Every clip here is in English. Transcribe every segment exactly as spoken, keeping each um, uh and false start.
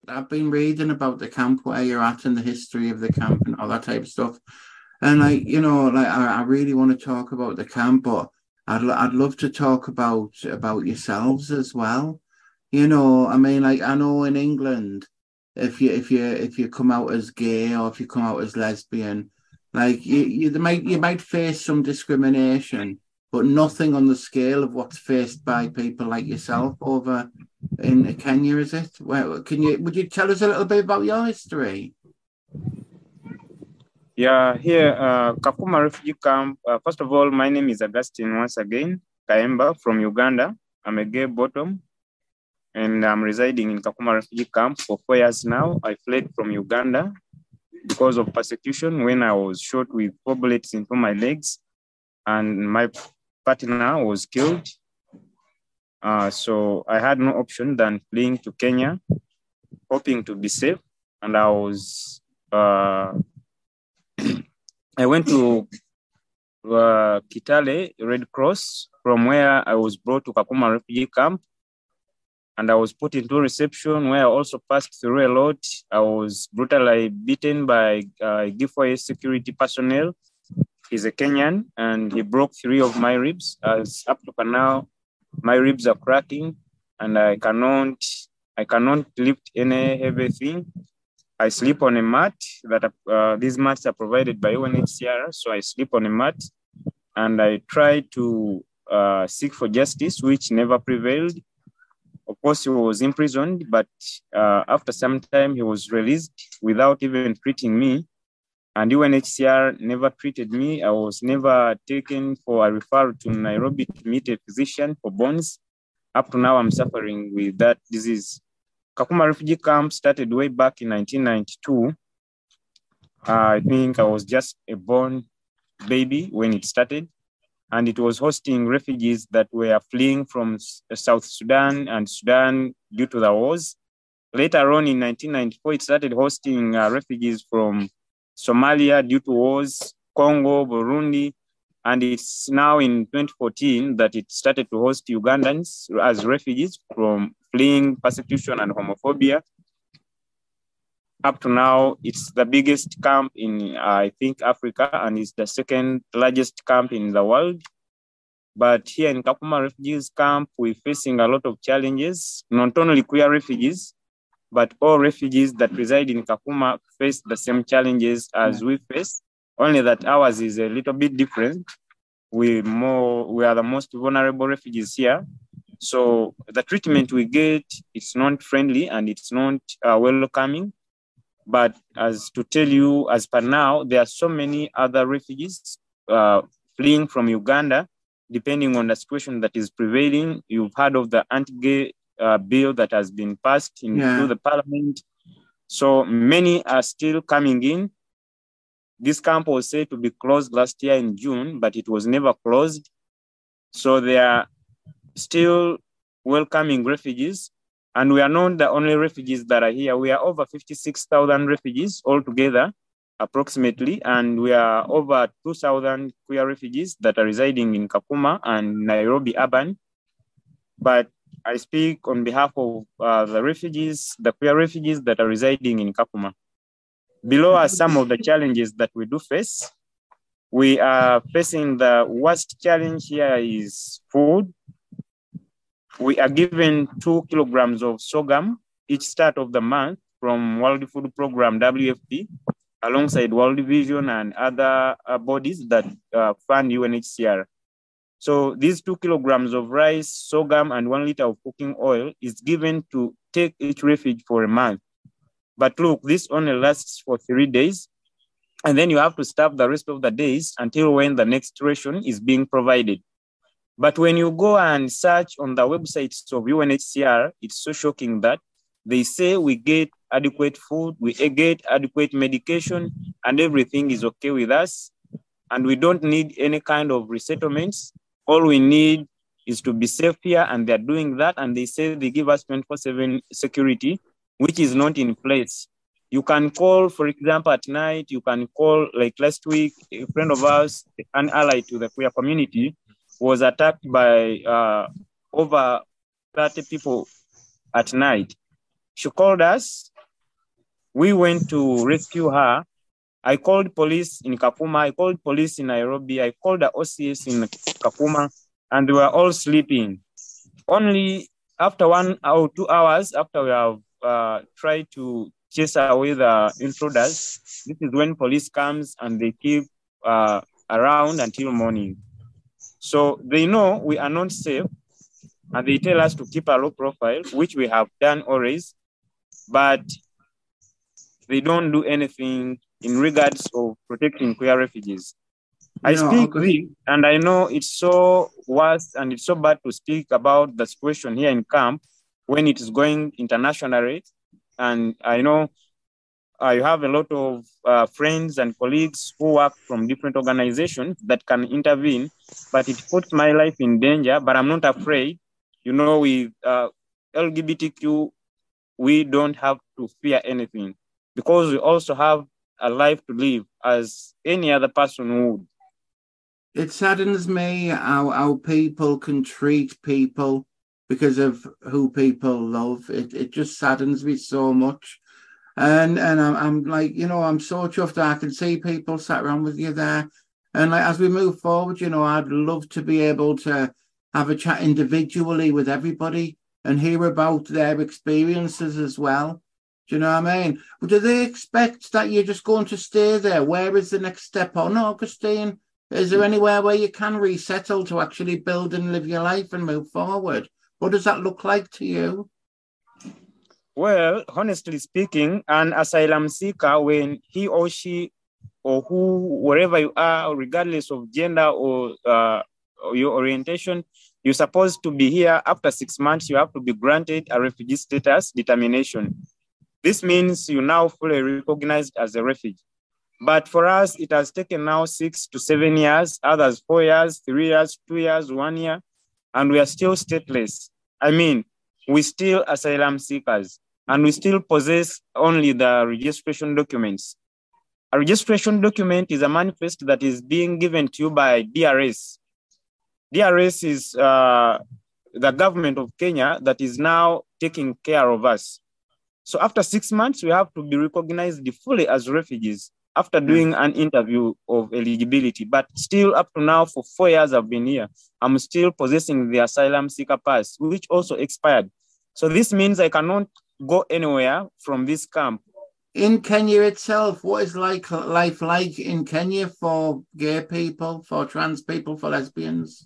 I've been reading about the camp where you're at and the history of the camp and all that type of stuff. And like, you know, like I, I really want to talk about the camp, but I'd I'd love to talk about about yourselves as well. You know, I mean, like I know in England, if you if you if you come out as gay or if you come out as lesbian, like you you might you might face some discrimination, but nothing on the scale of what's faced by people like yourself over in Kenya, is it? Well, can you would you tell us a little bit about your history? Yeah, here, uh, Kakuma refugee camp. Uh, first of all, my name is Augustine once again, Kaemba from Uganda. I'm a gay bottom, and I'm residing in Kakuma refugee camp for four years now. I fled from Uganda because of persecution when I was shot with four bullets into my legs, and my partner was killed. Uh, so I had no option than fleeing to Kenya, hoping to be safe. And I was, uh, I went to uh, Kitale Red Cross, from where I was brought to Kakuma refugee camp. And I was put into reception where I also passed through a lot. I was brutally beaten by uh, Giveaway security personnel. He's a Kenyan, and he broke three of my ribs. As up to now, my ribs are cracking, and I cannot, I cannot lift any heavy thing. I sleep on a mat that uh, these mats are provided by U N H C R. So I sleep on a mat, and I try to uh, seek for justice, which never prevailed. Of course, he was imprisoned, but uh, after some time, he was released without even treating me. And U N H C R never treated me. I was never taken for a referral to Nairobi to meet a physician for burns. Up to now, I'm suffering with that disease. Kakuma refugee camp started way back in nineteen ninety-two. Uh, I think I was just a born baby when it started. And it was hosting refugees that were fleeing from South Sudan and Sudan due to the wars. Later on in nineteen ninety-four, it started hosting uh, refugees from Somalia due to wars, Congo, Burundi. And it's now in twenty fourteen that it started to host Ugandans as refugees from fleeing persecution and homophobia. Up to now, it's the biggest camp in, uh, I think, Africa, and it's the second largest camp in the world. But here in Kakuma Refugees Camp, we're facing a lot of challenges, not only queer refugees, but all refugees that reside in Kakuma face the same challenges as we face, only that ours is a little bit different. We more, we are the most vulnerable refugees here. So the treatment we get, it's not friendly and it's not uh, welcoming. But as to tell you, as per now, there are so many other refugees uh, fleeing from Uganda, depending on the situation that is prevailing. You've heard of the anti-gay uh, bill that has been passed into yeah. the parliament. So many are still coming in. This camp was said to be closed last year in June, but it was never closed. So they are still welcoming refugees. And we are not the only refugees that are here. We are over fifty-six thousand refugees altogether, approximately. And we are over two thousand queer refugees that are residing in Kakuma and Nairobi urban. But I speak on behalf of uh, the refugees, the queer refugees that are residing in Kakuma. Below are some of the challenges that we do face. We are facing the worst challenge here is food. We are given two kilograms of sorghum each start of the month from World Food Program, W F P, alongside World Vision and other uh, bodies that uh, fund U N H C R. So these two kilograms of rice, sorghum, and one liter of cooking oil is given to take each refuge for a month. But look, this only lasts for three days. And then you have to stop the rest of the days until when the next ration is being provided. But when you go and search on the websites of U N H C R, it's so shocking that they say we get adequate food, we get adequate medication, and everything is okay with us. And we don't need any kind of resettlements. All we need is to be safe here, and they're doing that. And they say they give us twenty-four seven security, which is not in place. You can call, for example, at night, you can call, like last week, a friend of ours, an ally to the queer community, was attacked by uh, over thirty people at night. She called us we went to rescue her. I called police in Kakuma, I called police in Nairobi, I called the O C S in Kakuma, and they were all sleeping. Only after one or two hours after we have uh, tried to chase away the intruders, this is when police comes and they keep uh, around until morning. So they know we are not safe, and they tell us to keep a low profile, which we have done always, but they don't do anything in regards of protecting queer refugees. I No, speak okay. this, and I know it's so worse and it's so bad to speak about the situation here in camp when it is going internationally. And I know I have a lot of uh, friends and colleagues who work from different organizations that can intervene, but it puts my life in danger. But I'm not afraid. You know, with uh, L G B T Q, we don't have to fear anything because we also have a life to live as any other person would. It saddens me how, how people can treat people because of who people love. It it just saddens me so much. And and I'm, I'm like, you know, I'm so chuffed that I can see people sat around with you there. And like, as we move forward, you know, I'd love to be able to have a chat individually with everybody and hear about their experiences as well. Do you know what I mean? But do they expect that you're just going to stay there? Where is the next step on, Augustine? Is there anywhere where you can resettle to actually build and live your life and move forward? What does that look like to you? Well, honestly speaking, an asylum seeker, when he or she or who, wherever you are, regardless of gender or, uh, or your orientation, you're supposed to be here. After six months, you have to be granted a refugee status determination. This means you're now fully recognized as a refugee. But for us, it has taken now six to seven years, others four years, three years, two years, one year, and we are still stateless. I mean, we still asylum seekers, and we still possess only the registration documents. A registration document is a manifest that is being given to you by D R S. D R S is uh, the government of Kenya that is now taking care of us. So after six months, we have to be recognized fully as refugees after doing an interview of eligibility. But still up to now, for four years I've been here, I'm still possessing the asylum seeker pass, which also expired. So this means I cannot go anywhere from this camp. In Kenya itself, what is like life like in Kenya for gay people, for trans people, for lesbians?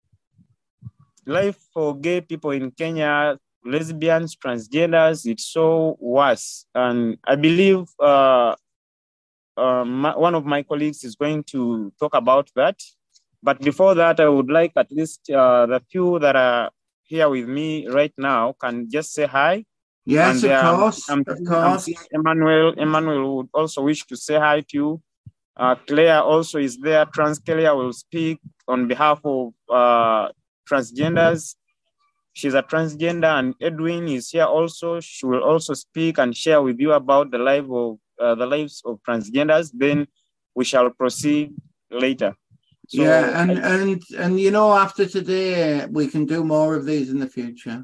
Life for gay people in Kenya, lesbians, transgenders, it's so worse. And I believe uh, uh, my, one of my colleagues is going to talk about that. But before that, I would like at least uh, the few that are here with me right now can just say hi. Yes, and, of um, course, I'm, of I'm, course. I'm Emmanuel, Emmanuel would also wish to say hi to you. Uh, Claire also is there. Trans Claire will speak on behalf of uh, transgenders. She's a transgender, and Edwin is here also. She will also speak and share with you about the life of uh, the lives of transgenders. Then we shall proceed later. So yeah, and I, and and you know, after today, we can do more of these in the future.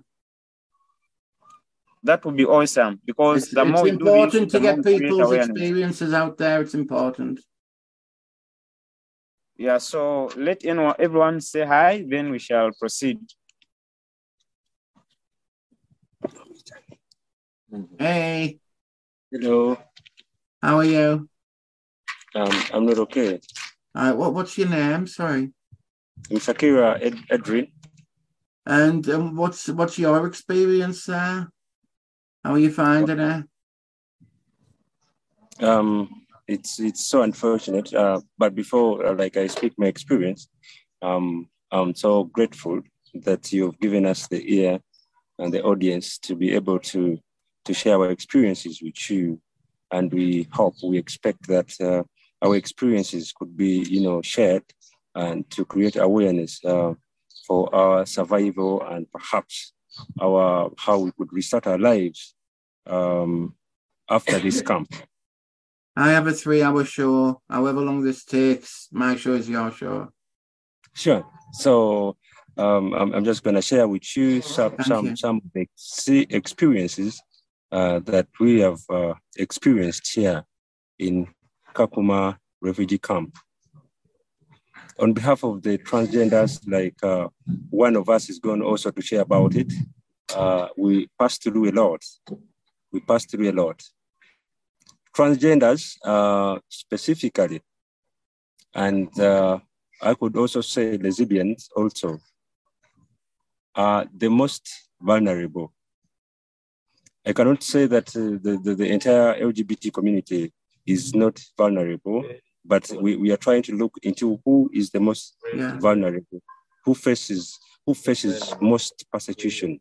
That would be awesome because it's, the it's more we do this, important to get people's experiences out there. It's important. Yeah, so let anyone, everyone say hi, then we shall proceed. Hey. Hello. How are you? Um, I'm not okay. All right, what, what's your name? Sorry. I'm Shakira Ed, Edrin. And um, what's what's your experience there? How are you finding it? Um, it's it's so unfortunate. Uh, but before, uh, like I speak my experience, um, I'm so grateful that you've given us the ear and the audience to be able to to share our experiences with you, and we hope, we expect that uh, our experiences could be, you know, shared and to create awareness uh, for our survival and perhaps our how we could restart our lives um, after this camp. I have a three-hour show. However long this takes, my show is your show. Sure. So um, I'm, I'm just going to share with you some Thank some you. some experiences uh, that we have uh, experienced here in Kakuma refugee camp. On behalf of the transgenders, like uh, one of us is going also to share about it, uh, we passed through a lot. We passed through a lot. Transgenders uh, specifically, and uh, I could also say lesbians also, are the most vulnerable. I cannot say that uh, the, the, the entire L G B T community is not vulnerable, but we, we are trying to look into who is the most yeah. vulnerable, who faces, who faces most persecution.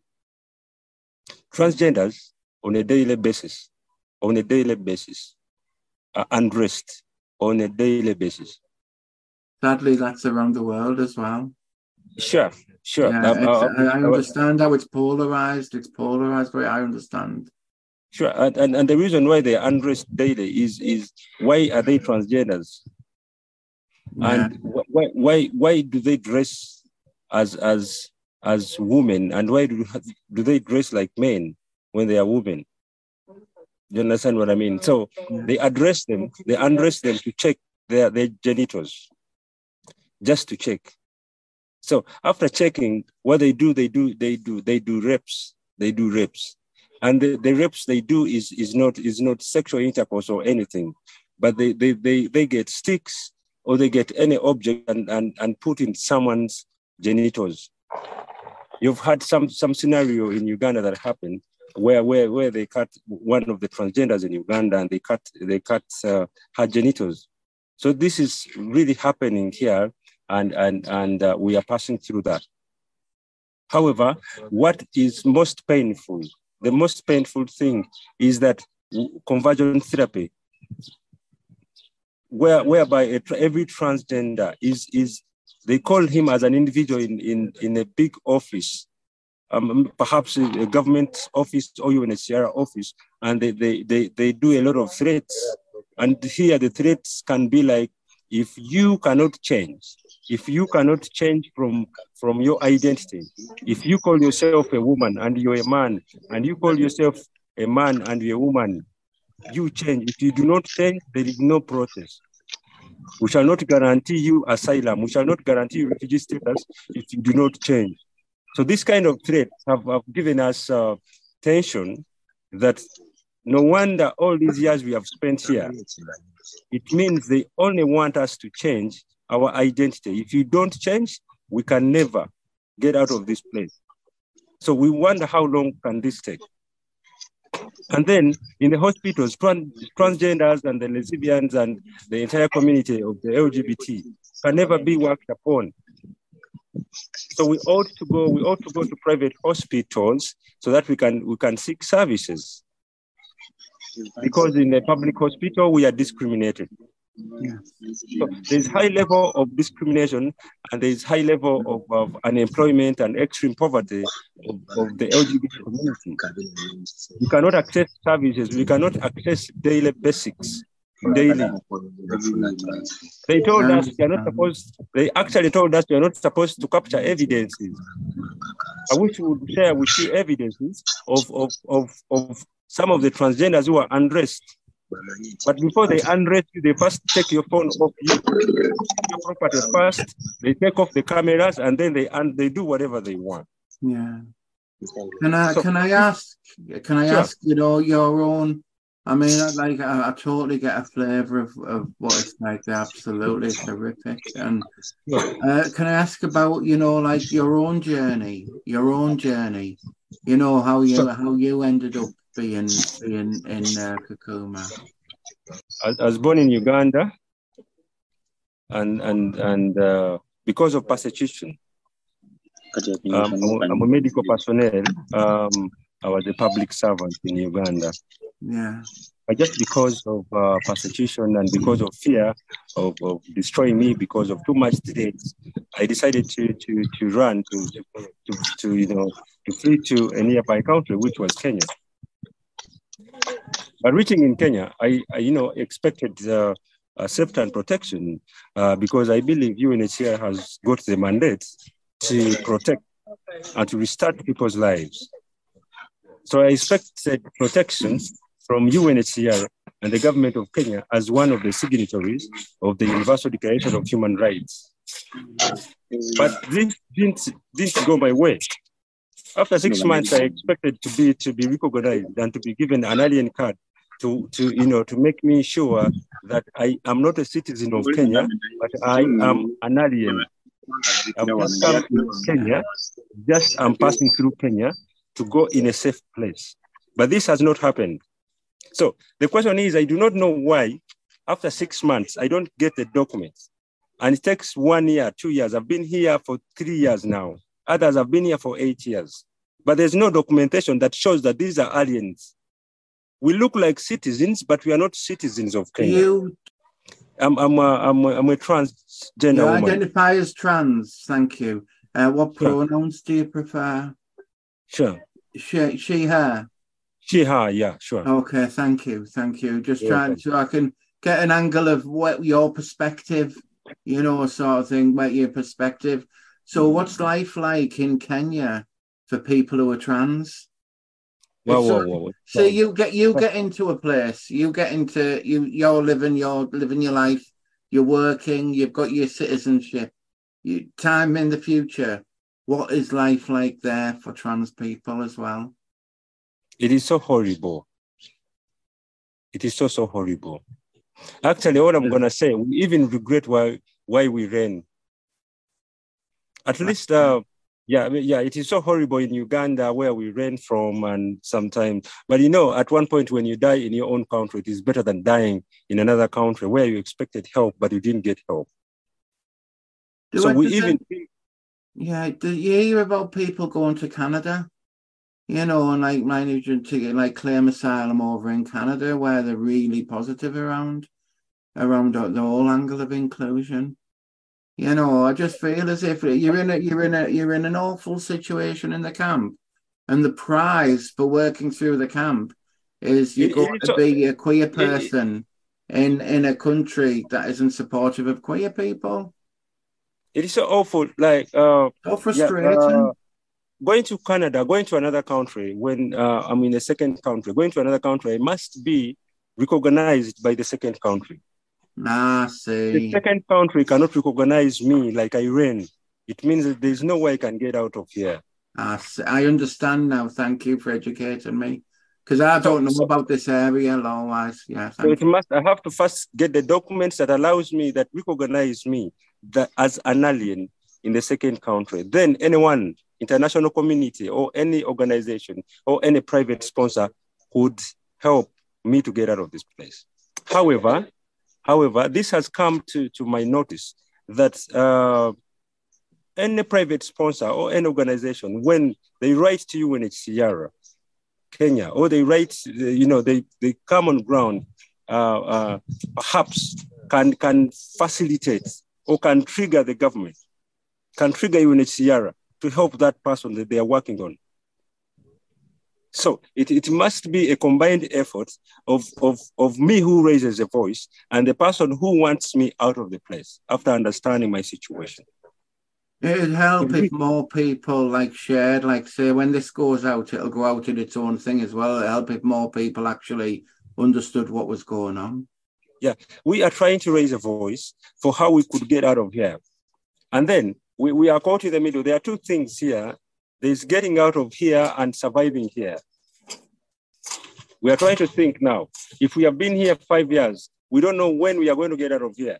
Transgenders on a daily basis, on a daily basis, are undressed on a daily basis. Sadly, that's around the world as well. Sure, sure. Yeah, um, uh, I, I understand how it's polarized. It's polarized, but I understand. Sure, and, and, and the reason why they undress daily is is why are they transgenders? Yeah. And why why why do they dress as as as women, and why do do they dress like men when they are women? You understand what I mean? So yeah. they address them, they undress them to check their their genitals, just to check. So after checking, what they do, they do, they do, they do rapes, they do rapes. And the, the rapes they do is, is not is not sexual intercourse or anything, but they they they, they get sticks or they get any object and, and, and put in someone's genitals. You've had some some scenario in Uganda that happened where where where they cut one of the transgenders in Uganda and they cut they cut uh, her genitals. So this is really happening here. And, and, and uh, we are passing through that. However, what is most painful, the most painful thing is that conversion therapy, where, whereby a, every transgender is, is, they call him as an individual in, in, in a big office, um, perhaps a government office or even a Sierra office, and they, they, they, they do a lot of threats. And here the threats can be like, if you cannot change, if you cannot change from, from your identity, if you call yourself a woman and you're a man, and you call yourself a man and you're a woman, you change. If you do not change, there is no process. We shall not guarantee you asylum. We shall not guarantee you refugee status if you do not change. So this kind of threats have, have given us uh, tension that no wonder all these years we have spent here. It means they only want us to change our identity. If you don't change, we can never get out of this place. So we wonder how long can this take? And then in the hospitals, trans transgenders and the lesbians and the entire community of the L G B T can never be worked upon. So we ought to go, we ought to go to private hospitals so that we can, we can seek services. Because in a public hospital, we are discriminated. Yeah. So there's high level of discrimination and there's high level of, of unemployment and extreme poverty of, of the L G B T community. We cannot access services, we cannot access daily basics. Daily. They told us we are not supposed, they actually told us we are not supposed to capture evidences. I wish we would share with you evidences of, of, of, of some of the transgenders who are undressed. But before they undress you, they first take your phone off you, your property first, they take off the cameras, and then they and they do whatever they want. Yeah. Can I so, can I ask can I sure. ask, you know, your own, I mean, like I, I totally get a flavour of, of what it's like. They're absolutely terrific. And uh, can I ask about, you know, like your own journey, your own journey, you know, how you sure. how you ended up being being in uh, Kakuma? I, I was born in Uganda, and and and uh, because of persecution, um, I'm, I'm a medical personnel. Um, I was a public servant in Uganda. Yeah. But just because of uh, persecution and because of fear of, of destroying me because of too much threats, I decided to to to run to to, to you know to flee to a nearby country, which was Kenya. But reaching in Kenya, I, I you know expected uh, uh, safety and protection uh, because I believe U N H C R has got the mandate to protect and to restart people's lives. So I expected protection from U N H C R and the government of Kenya as one of the signatories of the Universal Declaration of Human Rights. But this didn't, didn't go my way. After six months, I expected to be to be recognized and to be given an alien card to, to you know to make me sure that I am not a citizen of Kenya, but I am an alien. I've just come to Kenya, just I'm passing through Kenya to go in a safe place. But this has not happened. So the question is, I do not know why, after six months, I don't get the documents. And it takes one year, two years. I've been here for three years now. Others have been here for eight years. But there's no documentation that shows that these are aliens. We look like citizens, but we are not citizens of Kenya. You, I'm, I'm, a, I'm, a, I'm a transgender you woman. identify as trans, thank you. Uh, what Sure. pronouns do you prefer? Sure. She, she, her? She, her, yeah, sure. Okay, thank you, thank you. Just You're trying welcome. so I can get an angle of what your perspective, you know, sort of thing, what your perspective. So what's life like in Kenya for people who are trans? Whoa, It's whoa, sort of- whoa, whoa. So you get you get into a place, you get into you you're living your living your life, you're working, you've got your citizenship. You, time in the future, what is life like there for trans people as well? It is so horrible. It is so, so horrible. Actually, what I'm going to say, we even regret why, why we ran. At least, uh, yeah, I mean, yeah, it is so horrible in Uganda where we ran from and sometimes, but you know, at one point when you die in your own country, it is better than dying in another country where you expected help, but you didn't get help. Do So it- we does even... it- yeah, do you hear about people going to Canada? You know, and like managing to get like claim asylum over in Canada, where they're really positive around around the whole angle of inclusion. You know, I just feel as if you're in a you're in a you're in an awful situation in the camp, and the prize for working through the camp is you're It- going it's to a- be a queer it- person in in a country that isn't supportive of queer people. It is so awful, like, uh, So yeah, frustrating. uh, going to Canada, going to another country, when uh, I'm in a second country, going to another country, I must be recognized by the second country. Ah, The see. second country cannot recognize me like I ran. It means that there's no way I can get out of here. I, s- I understand now. Thank you for educating me. Because I don't know So- about this area law-wise. Yeah, So thank it you. must, I have to first get the documents that allows me, that recognize me that as an alien in the second country. Then anyone, international community or any organization or any private sponsor could help me to get out of this place. However, however, this has come to, to my notice that uh, any private sponsor or any organization, when they write to U N H C R Kenya, or they write, you know, they, they come on ground, uh, uh, perhaps can, can facilitate or can trigger the government, can trigger U N H C R to help that person that they are working on. So it, it must be a combined effort of, of, of me who raises a voice and the person who wants me out of the place after understanding my situation. It'd help Mhm. if more people like shared, like say when this goes out, it'll go out in its own thing as well. It'll help if more people actually understood what was going on. We are trying to raise a voice for how we could get out of here. And then we, we are caught in the middle. There are two things here. There's getting out of here and surviving here. We are trying to think now. If we have been here five years, we don't know when we are going to get out of here.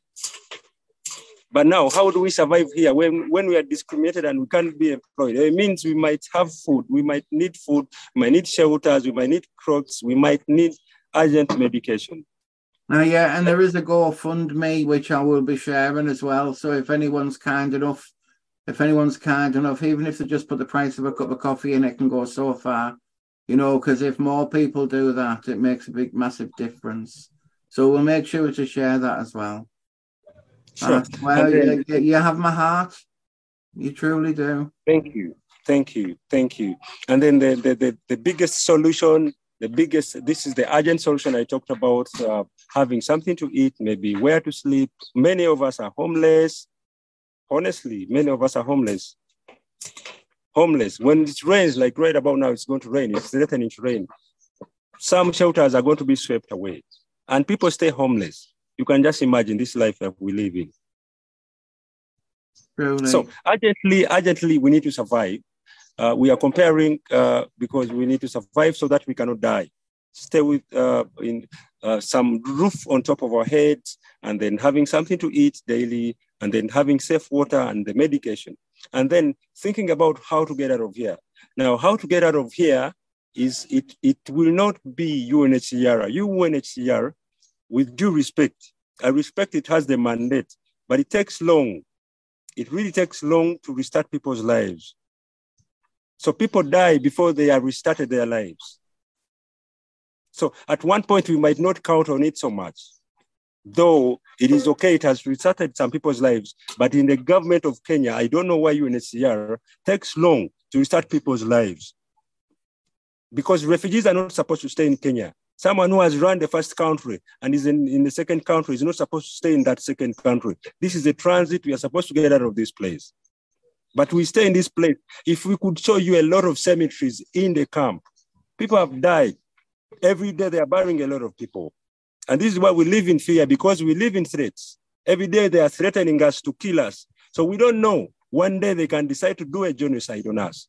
But now, how do we survive here when, when we are discriminated and we can't be employed? It means we might have food, we might need food, we might need shelters, we might need clothes, we might need urgent medication. Now, yeah, and there is a GoFundMe, which I will be sharing as well. So if anyone's kind enough, if anyone's kind enough, even if they just put the price of a cup of coffee in, it can go so far, you know, because if more people do that, it makes a big, massive difference. So we'll make sure to share that as well. Sure. Uh, well, And then- you, you have my heart. You truly do. Thank you. Thank you. Thank you. And then the, the, the, the biggest solution, the biggest, this is the urgent solution I talked about, uh, having something to eat, maybe where to sleep. Many of us are homeless. Honestly, many of us are homeless. homeless. When it rains, like right about now, it's going to rain. It's threatening to rain. Some shelters are going to be swept away, and people stay homeless. You can just imagine this life that we live in. Really? So urgently, urgently, we need to survive. Uh, we are comparing uh, because we need to survive so that we cannot die. Stay with uh, in uh, some roof on top of our heads, and then having something to eat daily, and then having safe water and the medication, and then thinking about how to get out of here. Now, how to get out of here is it, it will not be U N H C R. U N H C R, with due respect, I respect it has the mandate, but it takes long. It really takes long to restart people's lives. So people die before they have restarted their lives. So at one point, we might not count on it so much, though it is okay, it has restarted some people's lives, but in the government of Kenya, I don't know why U N H C R takes long to restart people's lives. Because refugees are not supposed to stay in Kenya. Someone who has run the first country and is in, in the second country is not supposed to stay in that second country. This is a transit. We are supposed to get out of this place. But we stay in this place. If we could show you a lot of cemeteries in the camp, people have died. Every day they are burying a lot of people. And this is why we live in fear, because we live in threats. Every day they are threatening us to kill us. So we don't know. One day they can decide to do a genocide on us.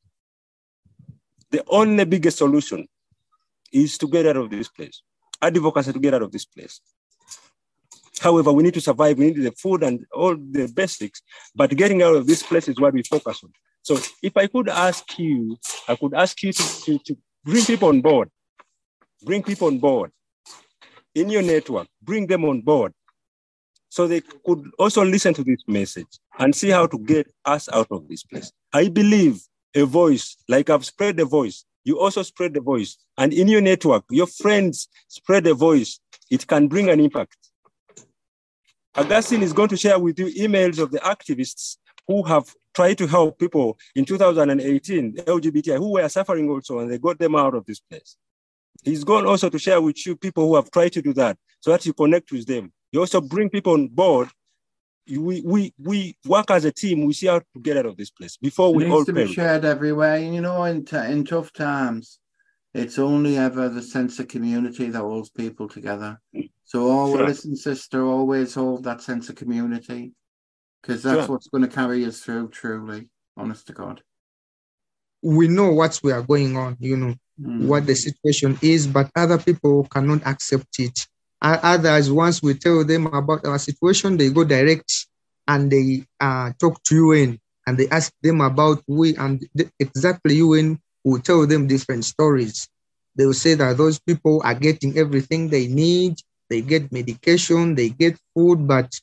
The only biggest solution is to get out of this place. Advocacy to get out of this place. However, we need to survive. We need the food and all the basics, but getting out of this place is what we focus on. So if I could ask you, I could ask you to, to, to bring people on board. Bring people on board. In your network, bring them on board so they could also listen to this message and see how to get us out of this place. I believe a voice, like I've spread the voice, you also spread the voice. And in your network, your friends spread the voice. It can bring an impact. Augustine is going to share with you emails of the activists who have tried to help people in two thousand eighteen, L G B T I, who were suffering also, and they got them out of this place. He's going also to share with you people who have tried to do that so that you connect with them. You also bring people on board. We, we, we work as a team. We see how to get out of this place before we it all needs to be perish. shared everywhere. You know, in, t- in tough times, it's only ever the sense of community that holds people together. So always, Sure. listen, sister, always hold that sense of community, because that's Sure. what's going to carry us through, truly, honest to God. We know what we are going on, you know, mm. what the situation is, but other people cannot accept it. Others, once we tell them about our situation, they go direct and they uh, talk to U N and they ask them about we, and the, exactly U N will tell them different stories. They will say that those people are getting everything they need. They get medication, they get food, but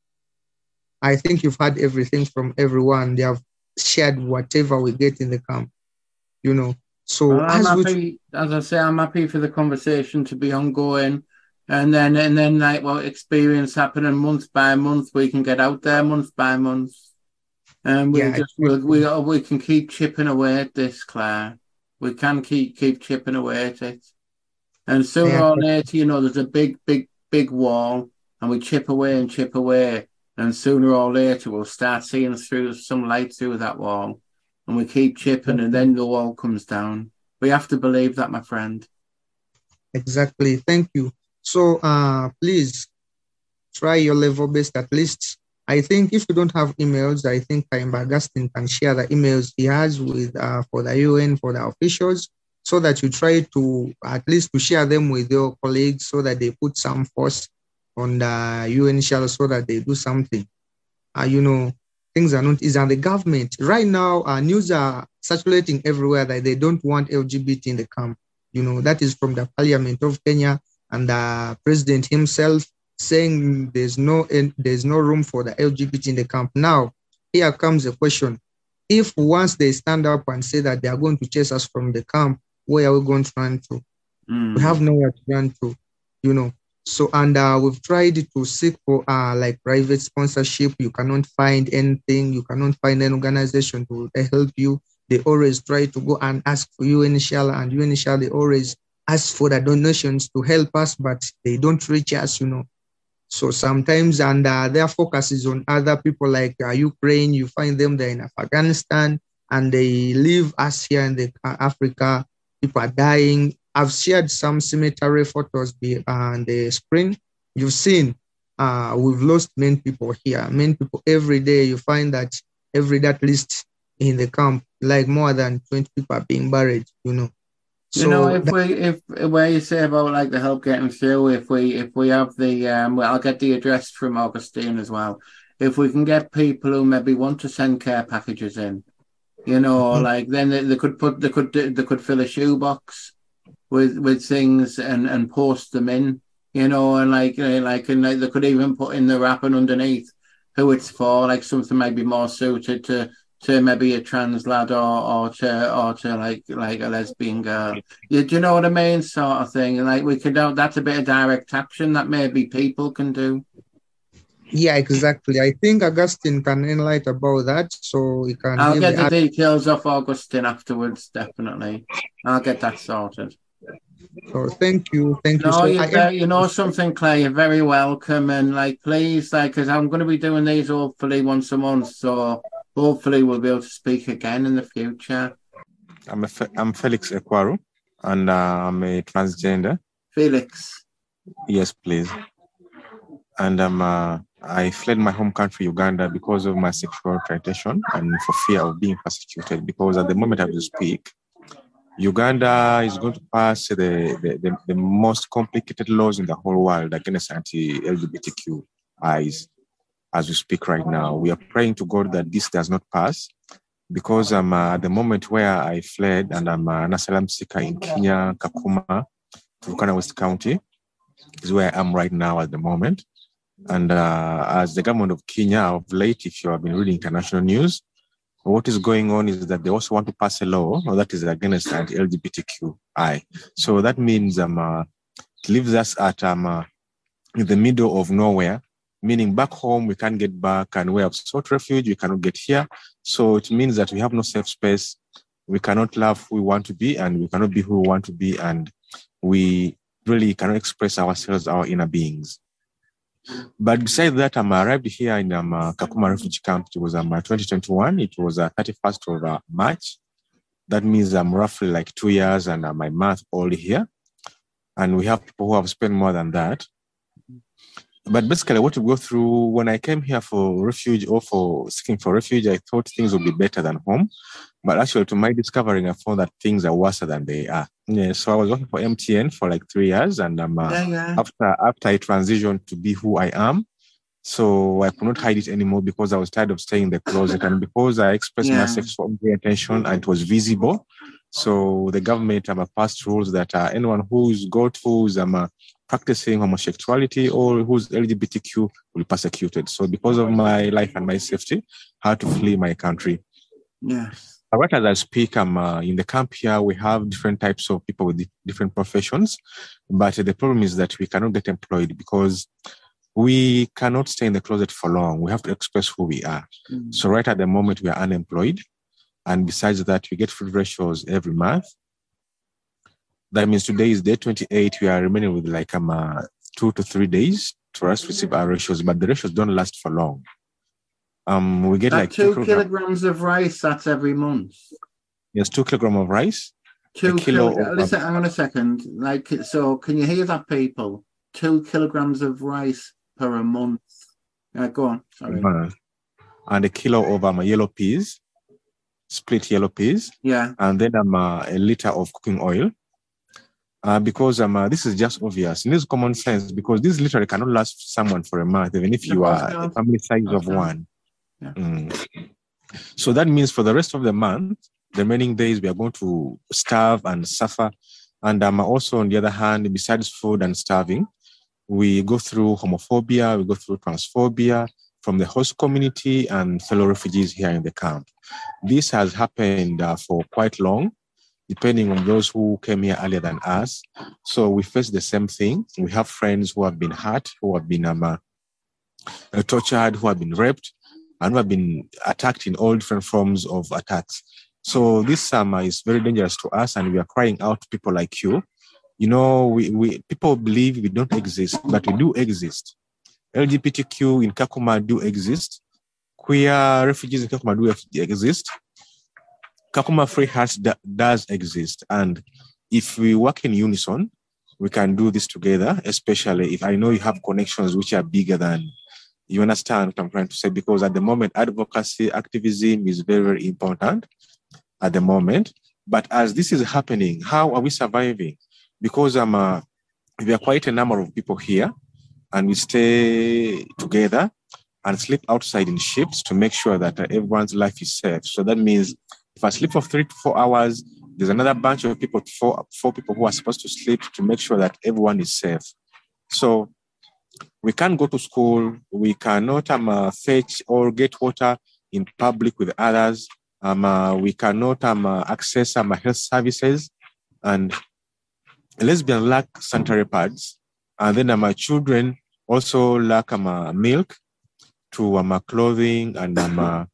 I think you've had everything from everyone. They have shared whatever we get in the camp, you know. So well, I'm as happy, we, as I say, I'm happy for the conversation to be ongoing, and then and then like what experience happening month by month, we can get out there month by month, and we yeah, just we we we can keep chipping away at this, Claire. We can keep keep chipping away at it. And sooner yeah, or later, you know, there's a big, big, big wall, and we chip away and chip away, and sooner or later we'll start seeing through some light through that wall, and we keep chipping, and then the wall comes down. We have to believe that, my friend. Exactly. Thank you. So, uh, please try your level best. At least, I think if you don't have emails, I think Kayemba Augustine can share the emails he has with uh, for the U N, for the officials, so that you try to at least to share them with your colleagues so that they put some force on the U N shell so that they do something. Uh, you know, things are not easy. And the government, right now, uh, news are circulating everywhere that they don't want L G B T in the camp. You know, that is from the Parliament of Kenya and the president himself saying there's no there's no room for the L G B T in the camp. Now, here comes the question. If once they stand up and say that they are going to chase us from the camp, where are we going to run to? Mm. We have nowhere to run to, you know. So, and uh, we've tried to seek for uh, like private sponsorship. You cannot find anything. You cannot find an organization to help you. They always try to go and ask for U N H L, and U N H L, they always ask for the donations to help us, but they don't reach us, you know. So sometimes, and uh, their focus is on other people like uh, Ukraine. You find them there in Afghanistan, and they leave us here in the uh, Africa. People are dying. I've shared some cemetery photos be, uh, on the screen. You've seen uh, we've lost many people here. Many people every day. You find that every day at least in the camp, like more than twenty people are being buried. You know. You so know, if that, we if where you say about like the help getting through, if we if we have the um, well, I'll get the address from Augustine as well. If we can get people who maybe want to send care packages in, you know, mm-hmm. like then they, they could put they could they could fill a shoebox with with things and and post them in, you know, and like like and like they could even put in the wrapping underneath who it's for, like something maybe more suited to to maybe a trans lad or or to or to like like a lesbian girl. You, do you know what I mean? Sort of thing. And like we could do, that's a bit of direct action that maybe people can do. Yeah, exactly. I think Augustine can enlighten about that, so he can. I'll get the, the details of Augustine afterwards. Definitely, I'll get that sorted. So thank you, thank you. No, so you're very, you know something, Claire. You're very welcome, and like, please, like, because I'm going to be doing these hopefully once a month, so hopefully we'll be able to speak again in the future. I'm a Fe- I'm Felix Ekwaru, and uh, I'm a transgender. Felix. Yes, please. And um, uh, I fled my home country, Uganda, because of my sexual orientation and for fear of being persecuted. Because at the moment as we speak, Uganda is going to pass the, the, the, the most complicated laws in the whole world against anti-L G B T Q Is. As we speak right now, we are praying to God that this does not pass, because I'm uh, at the moment where I fled and I'm uh, an asylum seeker in Kenya, Kakuma, Turkana West County, is where I am right now at the moment. And uh, as the government of Kenya, of late, if you have been reading international news, what is going on is that they also want to pass a law that is against anti-L G B T Q I. So that means um, uh, it leaves us at um, uh, in the middle of nowhere, meaning back home we can't get back, and we have sought refuge, we cannot get here. So it means that we have no safe space, we cannot love who we want to be, and we cannot be who we want to be, and we really cannot express ourselves, our inner beings. But besides that, I'm arrived here in um, uh, Kakuma refugee camp. It was um, uh, twenty twenty-one. It was uh, thirty-first of uh, March. That means I'm roughly like two years and uh, my month old here. And we have people who have spent more than that. But basically what we go through, when I came here for refuge or for seeking for refuge, I thought things would be better than home. But actually to my discovering, I found that things are worse than they are. Yeah, so I was working for M T N for like three years. And um, uh, yeah, yeah. after after I transitioned to be who I am, so I could not hide it anymore because I was tired of staying in the closet. And because I expressed yeah. my sexual orientation and it was visible, so the government um, passed rules that uh, anyone who's got who's um, uh, practicing homosexuality or who's L G B T Q will be persecuted. So because of my life and my safety, I had to flee my country. Yes. Right as I speak, I'm uh, in the camp here. We have different types of people with different professions, but the problem is that we cannot get employed because we cannot stay in the closet for long. We have to express who we are. Mm. So right at the moment, we are unemployed. And besides that, we get food ratios every month. That means today is day twenty-eight. We are remaining with like um, uh, two to three days to us receive our ratios, but the ratios don't last for long. Um, we get that like two, two kilograms of rice. That's every month. Yes, two kilograms of rice. Two kilo. Kilo of, listen, hang on a second. Like, so, can you hear that, people? Two kilograms of rice per a month. Yeah, go on. Sorry. Uh, and a kilo of um, yellow peas, split yellow peas. Yeah. And then um, uh, a liter of cooking oil. Uh, because um, uh, this is just obvious. It needs common sense because this literally cannot last someone for a month, even if you are a family size of one. Yeah. Mm. So that means for the rest of the month, the remaining days, we are going to starve and suffer. And um, also, on the other hand, besides food and starving, we go through homophobia, we go through transphobia from the host community and fellow refugees here in the camp. This has happened uh, for quite long, depending on those who came here earlier than us. So we face the same thing. We have friends who have been hurt, who have been um, uh, tortured, who have been raped, and who have been attacked in all different forms of attacks. So this um, is very dangerous to us, and we are crying out to people like you. You know, we, we people believe we don't exist, but we do exist. L G B T Q in Kakuma do exist. Queer refugees in Kakuma do exist. Kakuma Free Hearts da- does exist. And if we work in unison, we can do this together, especially if I know you have connections which are bigger than, you understand what I'm trying to say, because at the moment, advocacy, activism is very, very important at the moment. But as this is happening, how are we surviving? Because I'm a, we are quite a number of people here, and we stay together and sleep outside in shifts to make sure that uh, everyone's life is safe. So that means if I sleep for three to four hours, there's another bunch of people, four, four people who are supposed to sleep to make sure that everyone is safe. So we can't go to school. We cannot um, uh, fetch or get water in public with others. Um, uh, we cannot um, uh, access um, health services. And lesbians lack sanitary pads. And then um, uh, children also lack um, uh, milk to um, uh, clothing and um, uh,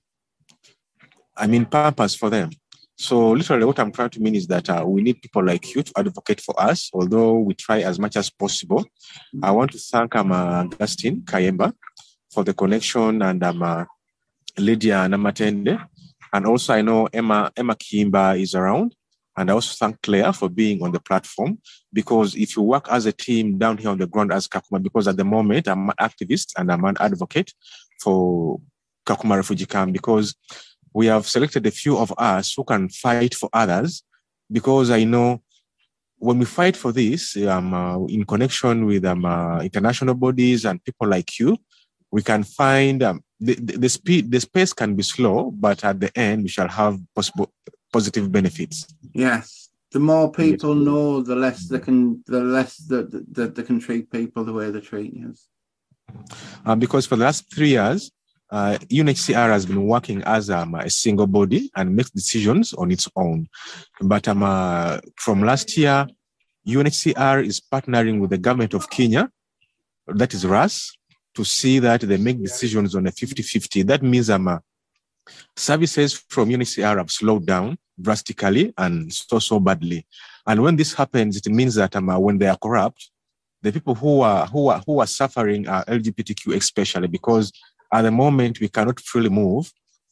I mean pampers for them. So literally what I'm trying to mean is that uh, we need people like you to advocate for us, although we try as much as possible. I want to thank um, uh, Augustine Kayemba for the connection, and um, uh, Lydia Namatende. And also I know Emma, Emma Kimba is around. And I also thank Claire for being on the platform, because if you work as a team down here on the ground as Kakuma, because at the moment I'm an activist and I'm an advocate for Kakuma refugee camp, because we have selected a few of us who can fight for others, because I know when we fight for this um, uh, in connection with um, uh, international bodies and people like you, we can find um, the, the, the speed, the space can be slow, but at the end we shall have possible positive benefits. Yes, the more people yes. know, the less they can, the less that the, the, they can treat people the way they're treating us. Uh, because for the last three years, uh, U N H C R has been working as um, a single body and makes decisions on its own. But um, uh, from last year, U N H C R is partnering with the government of Kenya, that is R A S, to see that they make decisions on a fifty-fifty. That means um, uh, services from U N H C R have slowed down drastically and so, so badly. And when this happens, it means that um, when they are corrupt, the people who are, who are, who are suffering are L G B T Q especially, because at the moment we cannot freely move.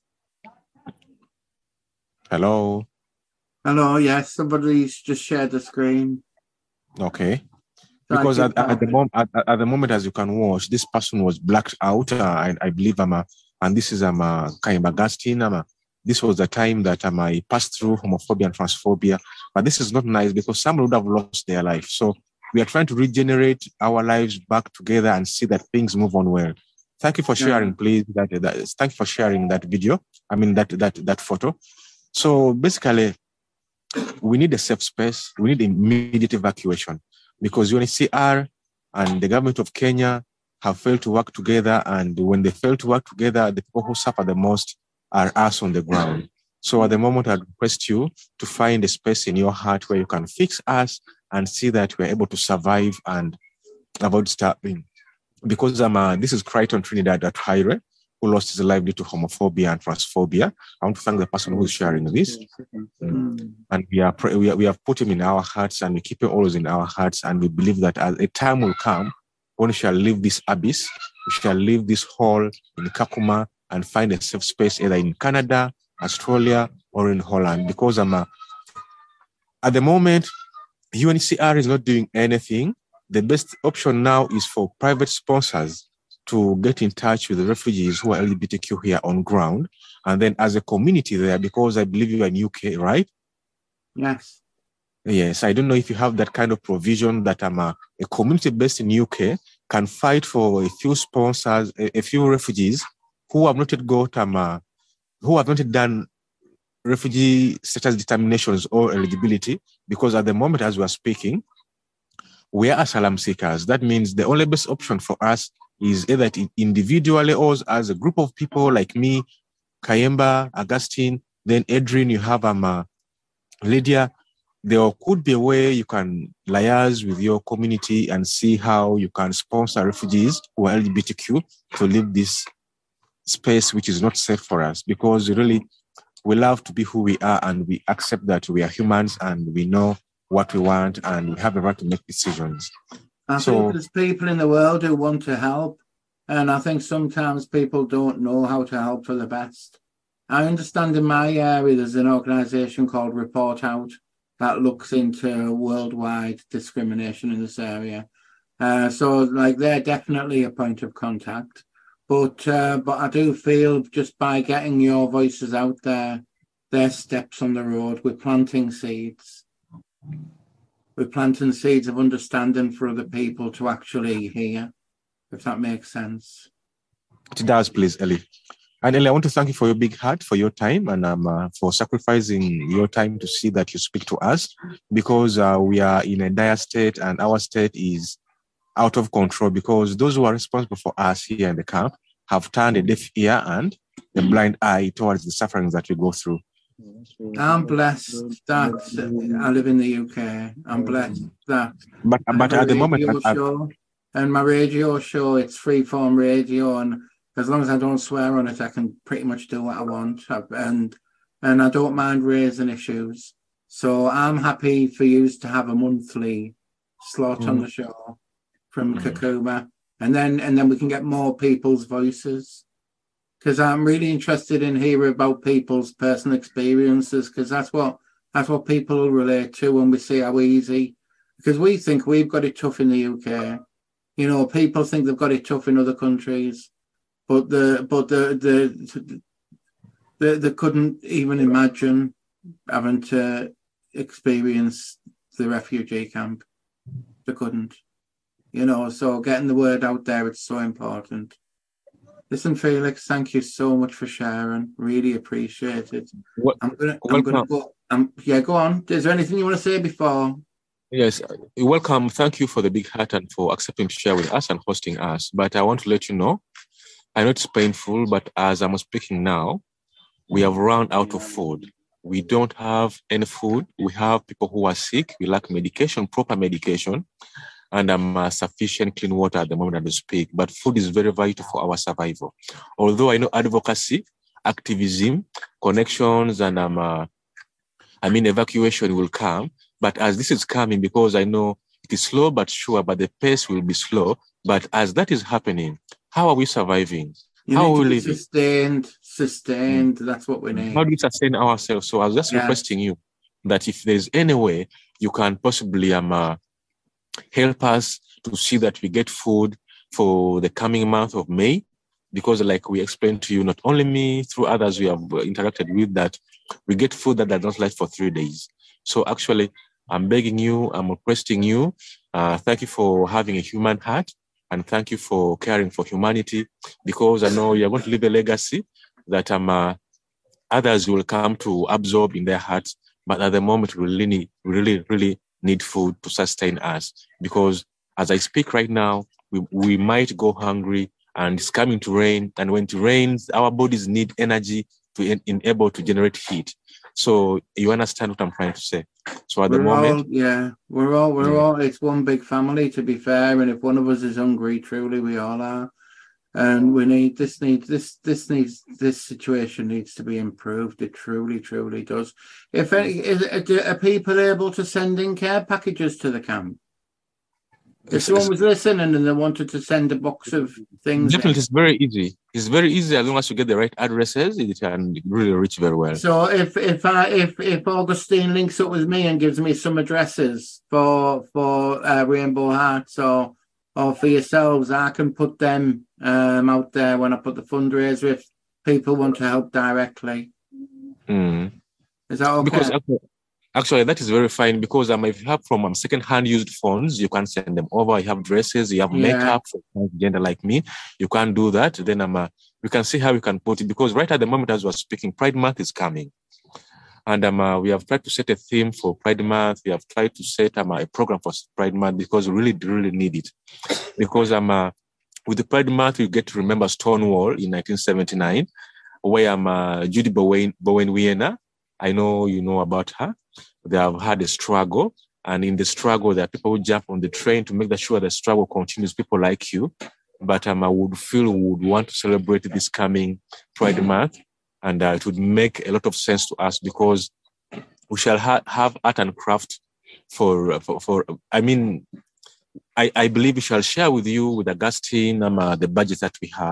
Hello? Hello, yes, somebody's just shared the screen. Okay. Because at, at, the mom, at, at the moment, as you can watch, this person was blacked out, uh, I, I believe, um, uh, and this is um, uh, Kayemba Augustine. Um, uh, this was the time that um, I passed through homophobia and transphobia. But this is not nice, because some would have lost their life. So we are trying to regenerate our lives back together and see that things move on well. Thank you for sharing, yeah. please. That, that, thank you for sharing that video. I mean, that, that, that photo. So basically, we need a safe space. We need immediate evacuation, because U N H C R and the government of Kenya have failed to work together. And when they fail to work together, the people who suffer the most are us on the ground. So at the moment, I'd request you to find a space in your heart where you can fix us and see that we're able to survive and avoid starving. Because um, uh, this is Crichton Trinidad at Haire, who lost his life due to homophobia and transphobia. I want to thank the person who is sharing this. Mm. And we are, we are we have put him in our hearts, and we keep him always in our hearts. And we believe that as a time will come when we shall leave this abyss, we shall leave this hole in Kakuma and find a safe space either in Canada, Australia, or in Holland. Because um, uh, at the moment, U N H C R is not doing anything. The best option now is for private sponsors to get in touch with the refugees who are L G B T Q here on ground. And then as a community there, because I believe you are in U K, right? Yes. Yes, I don't know if you have that kind of provision that um, uh, a community based in U K can fight for a few sponsors, a, a few refugees who have not yet got, um, uh, who have not yet done refugee status determinations or eligibility, because at the moment as we are speaking, we are asylum seekers. That means the only best option for us is either individually or as a group of people like me, Kayemba, Augustine, then Adrian, you have um, uh, Lydia. There could be a way you can liaise with your community and see how you can sponsor refugees who are L G B T Q to leave this space which is not safe for us, because really we love to be who we are and we accept that we are humans and we know what we want and we have the right to make decisions. I so, think there's people in the world who want to help, and I think sometimes people don't know how to help for the best. I understand in my area there's an organisation called Report Out that looks into worldwide discrimination in this area. Uh, so, like, they're definitely a point of contact. But uh, but I do feel just by getting your voices out there, they're steps on the road. We're planting seeds. We're planting seeds of understanding for other people to actually hear, if that makes sense. It does, please, Ellie. And Ellie, I want to thank you for your big heart, for your time, and um, uh, for sacrificing your time to see that you speak to us, because uh, we are in a dire state and our state is out of control, because those who are responsible for us here in the camp have turned a deaf ear and a blind eye towards the sufferings that we go through. I'm blessed that I live in the U K. I'm blessed that but but at the moment show, and my radio show, it's freeform radio, and as long as I don't swear on it, I can pretty much do what I want, and and I don't mind raising issues. So I'm happy for you to have a monthly slot mm. on the show from mm. Kakuma, and then and then we can get more people's voices, because I'm really interested in hearing about people's personal experiences, because that's what that's what people relate to when we see how easy, because we think we've got it tough in the U K. You know, people think they've got it tough in other countries, but the but the the they, they couldn't even imagine having to experience the refugee camp. They couldn't. You know, so getting the word out there, it's so important. Listen, Felix, thank you so much for sharing. Really appreciate it. What, I'm gonna, I'm gonna go. Um, yeah, go on. Is there anything you want to say before? Yes, welcome. Thank you for the big heart and for accepting to share with us and hosting us. But I want to let you know, I know it's painful, but as I'm speaking now, we have run out of food. We don't have any food. We have people who are sick. We lack medication, proper medication, and um, uh, sufficient clean water at the moment as we speak. But food is very vital for our survival. Although I know advocacy, activism, connections, and um, uh, I mean evacuation will come. But as this is coming, because I know it is slow but sure, but the pace will be slow. But as that is happening, how are we surviving? You how need are we to be living? Sustained, sustained. Mm. That's what we need. How do we sustain ourselves? So I was just yeah. requesting you that if there's any way you can possibly um, uh, help us to see that we get food for the coming month of May, because like we explained to you, not only me, through others we have interacted with, that we get food that does not last for three days. So actually, I'm begging you, I'm requesting you, uh, thank you for having a human heart, and thank you for caring for humanity, because I know you're going to leave a legacy that um, uh, others will come to absorb in their hearts, but at the moment we really need, really, really need food to sustain us, because as I speak right now, we, we might go hungry, and it's coming to rain, and when it rains, our bodies need energy to en- enable to generate heat. So you understand what I'm trying to say. So at we're the moment, all, yeah, we're all, we're yeah. all. It's one big family, to be fair. And if one of us is hungry, truly, we all are. And we need this. Needs this. This needs this situation needs to be improved. It truly, truly does. If any, is, are people able to send in care packages to the camp? If someone was listening and they wanted to send a box of things, definitely, in. It's very easy. It's very easy as long as you get the right addresses. It can really reach very well. So if if I if if Augustine links up with me and gives me some addresses for for uh, Rainbow Hearts or or for yourselves, I can put them um, out there when I put the fundraiser if people want to help directly. Mm. Is that okay? Because okay. Actually, that is very fine, because um, if you have from um, second-hand used phones, you can send them over. You have dresses, you have yeah. makeup for gender like me. You can't do that. Then um, uh, we can see how we can put it, because right at the moment as we're speaking, Pride Month is coming. And um, uh, we have tried to set a theme for Pride Month. We have tried to set um, a program for Pride Month, because we really, really need it. Because um, uh, with the Pride Month, we get to remember Stonewall in nineteen seventy-nine, where um, uh, Judy Bowen, Bowen Wiena, I know you know about her. They have had a struggle, and in the struggle, there are people who jump on the train to make sure the struggle continues, people like you. But um, I would feel we would want to celebrate this coming Pride Month, and uh, it would make a lot of sense to us, because we shall ha- have art and craft for, for, for I mean, I, I believe we shall share with you, with Augustine, um, uh, the budget that we have,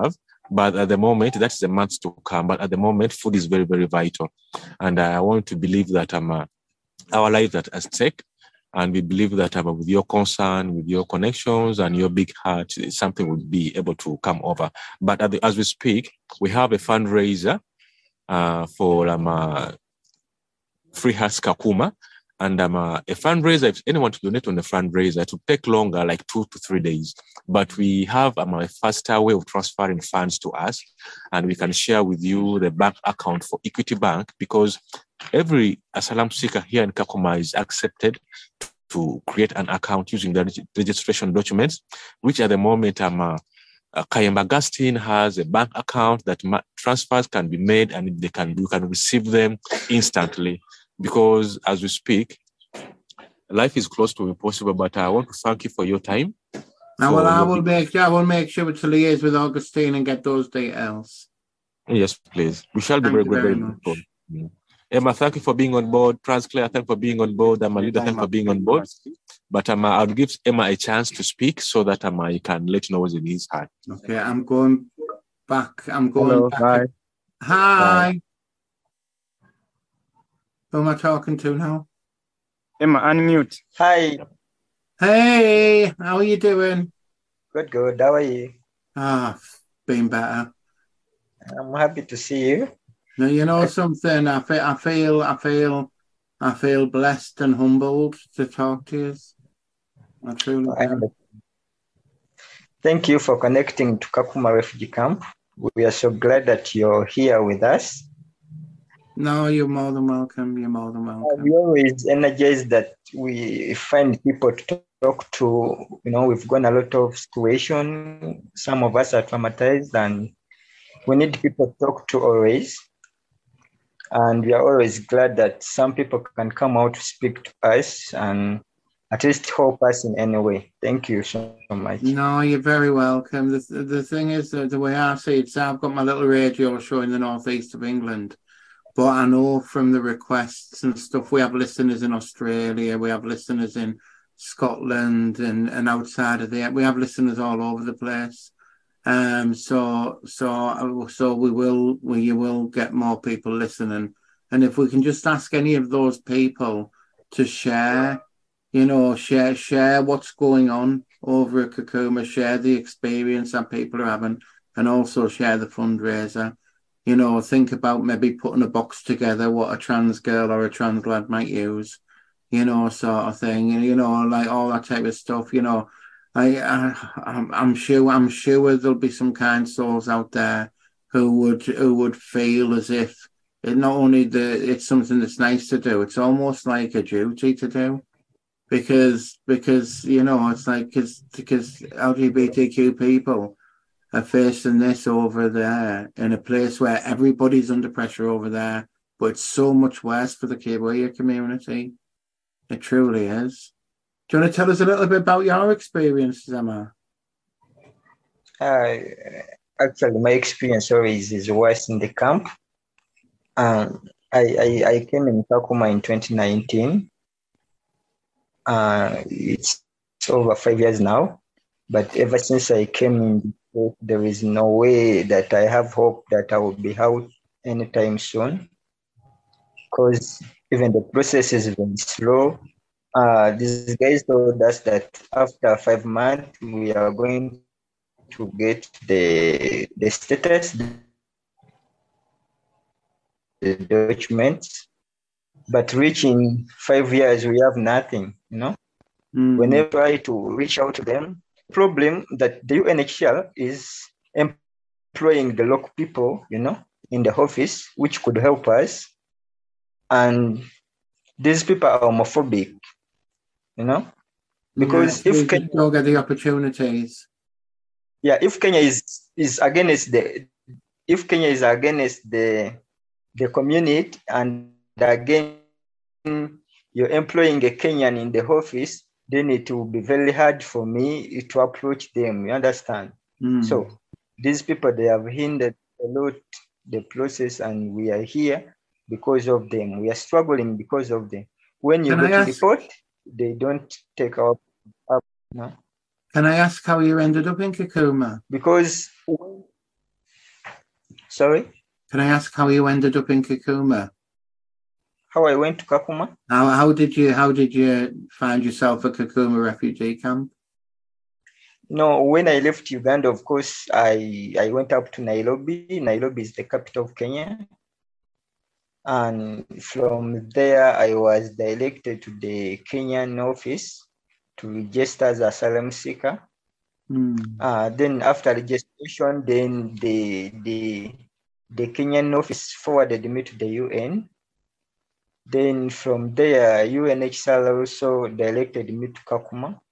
But at the moment, that's the months to come. But at the moment, food is very, very vital. And I want to believe that um, uh, our lives are at stake. And we believe that um, with your concern, with your connections and your big heart, something will be able to come over. But at the, as we speak, we have a fundraiser uh, for um, uh, Free Hearts Kakuma. And um, uh, a fundraiser, if anyone to donate on the fundraiser, it will take longer, like two to three days. But we have um, a faster way of transferring funds to us, and we can share with you the bank account for Equity Bank, because every asylum seeker here in Kakuma is accepted to create an account using the registration documents, which at the moment um, uh, uh, Kayemba Augustine has a bank account that ma- transfers can be made, and they can you can receive them instantly. Because as we speak, life is close to impossible. But I want to thank you for your time. Now, well, I will make I will make sure to liaise with Augustine and get those details. Yes, please. We shall be Thank very, you very very much. grateful. Emma, thank you for being on board. Transclear, thank you for being on board. Amalida, thank you for being on board. But um, I'll give Emma a chance to speak so that um, I can let you know what's in his heart. Okay, I'm going back. I'm going Hello, back. hi. Hi. Who am I talking to now? Emma, unmute. Hi. Hey, how are you doing? Good, good. How are you? Ah, been better. I'm happy to see you. Now, you know something, I feel, I feel, I feel, I feel blessed and humbled to talk to you. I truly do. Thank you for connecting to Kakuma Refugee Camp. We are so glad that you're here with us. No, you're more than welcome. You're more than welcome. We always energize that we find people to talk to. You know, we've gone a lot of situation. Some of us are traumatized, and we need people to talk to always. And we are always glad that some people can come out to speak to us and at least help us in any way. Thank you so much. No, you're very welcome. The, the thing is, that the way I see it, so I've got my little radio show in the northeast of England. But I know from the requests and stuff, we have listeners in Australia, we have listeners in Scotland and, and outside of there. We have listeners all over the place. Um, so so so we will we you will get more people listening. And if we can just ask any of those people to share, you know, share share what's going on over at Kakuma, share the experience that people are having, and also share the fundraiser. You know, think about maybe putting a box together what a trans girl or a trans lad might use, you know, sort of thing. You know, like all that type of stuff. You know, I, I I'm, I'm sure I'm sure there'll be some kind souls out there who would who would feel as if it not only the it's something that's nice to do, it's almost like a duty to do, because because you know it's like because because L G B T Q people are facing this over there in a place where everybody's under pressure over there, but it's so much worse for the Kiwiya community. It truly is. Do you want to tell us a little bit about your experiences, Emma? Uh, actually, my experience always is worse in the camp. Um, I, I, I came in Kakuma in twenty nineteen. Uh, it's, it's over five years now. But ever since I came in, there is no way that I have hope that I will be out anytime soon, because even the process is very slow. Uh, these guys told us that after five months, we are going to get the, the status, the documents, but reaching five years, we have nothing, you know? Mm. Whenever I try to reach out to them, problem that the U N H C R is employing the local people, you know, in the office, which could help us. And these people are homophobic, you know, because yeah, if Kenya don't get the opportunities. Yeah, if Kenya is is against the if Kenya is against the the community, and again you're employing a Kenyan in the office, then it will be very hard for me to approach them. You understand? Mm. So these people, they have hindered a lot the process, and we are here because of them. We are struggling because of them. When you Can go I to ask, report, they don't take up. up no? Can I ask how you ended up in Kakuma? Because Sorry? Can I ask how you ended up in Kakuma? How I went to Kakuma? How how did you how did you find yourself at Kakuma refugee camp? No, when I left Uganda, of course, I, I went up to Nairobi. Nairobi is the capital of Kenya. And from there, I was directed to the Kenyan office to register as asylum seeker. Mm. Uh, then after registration, then the, the, the Kenyan office forwarded me to the U N. Then from there, U N H C R also directed me to Kakuma.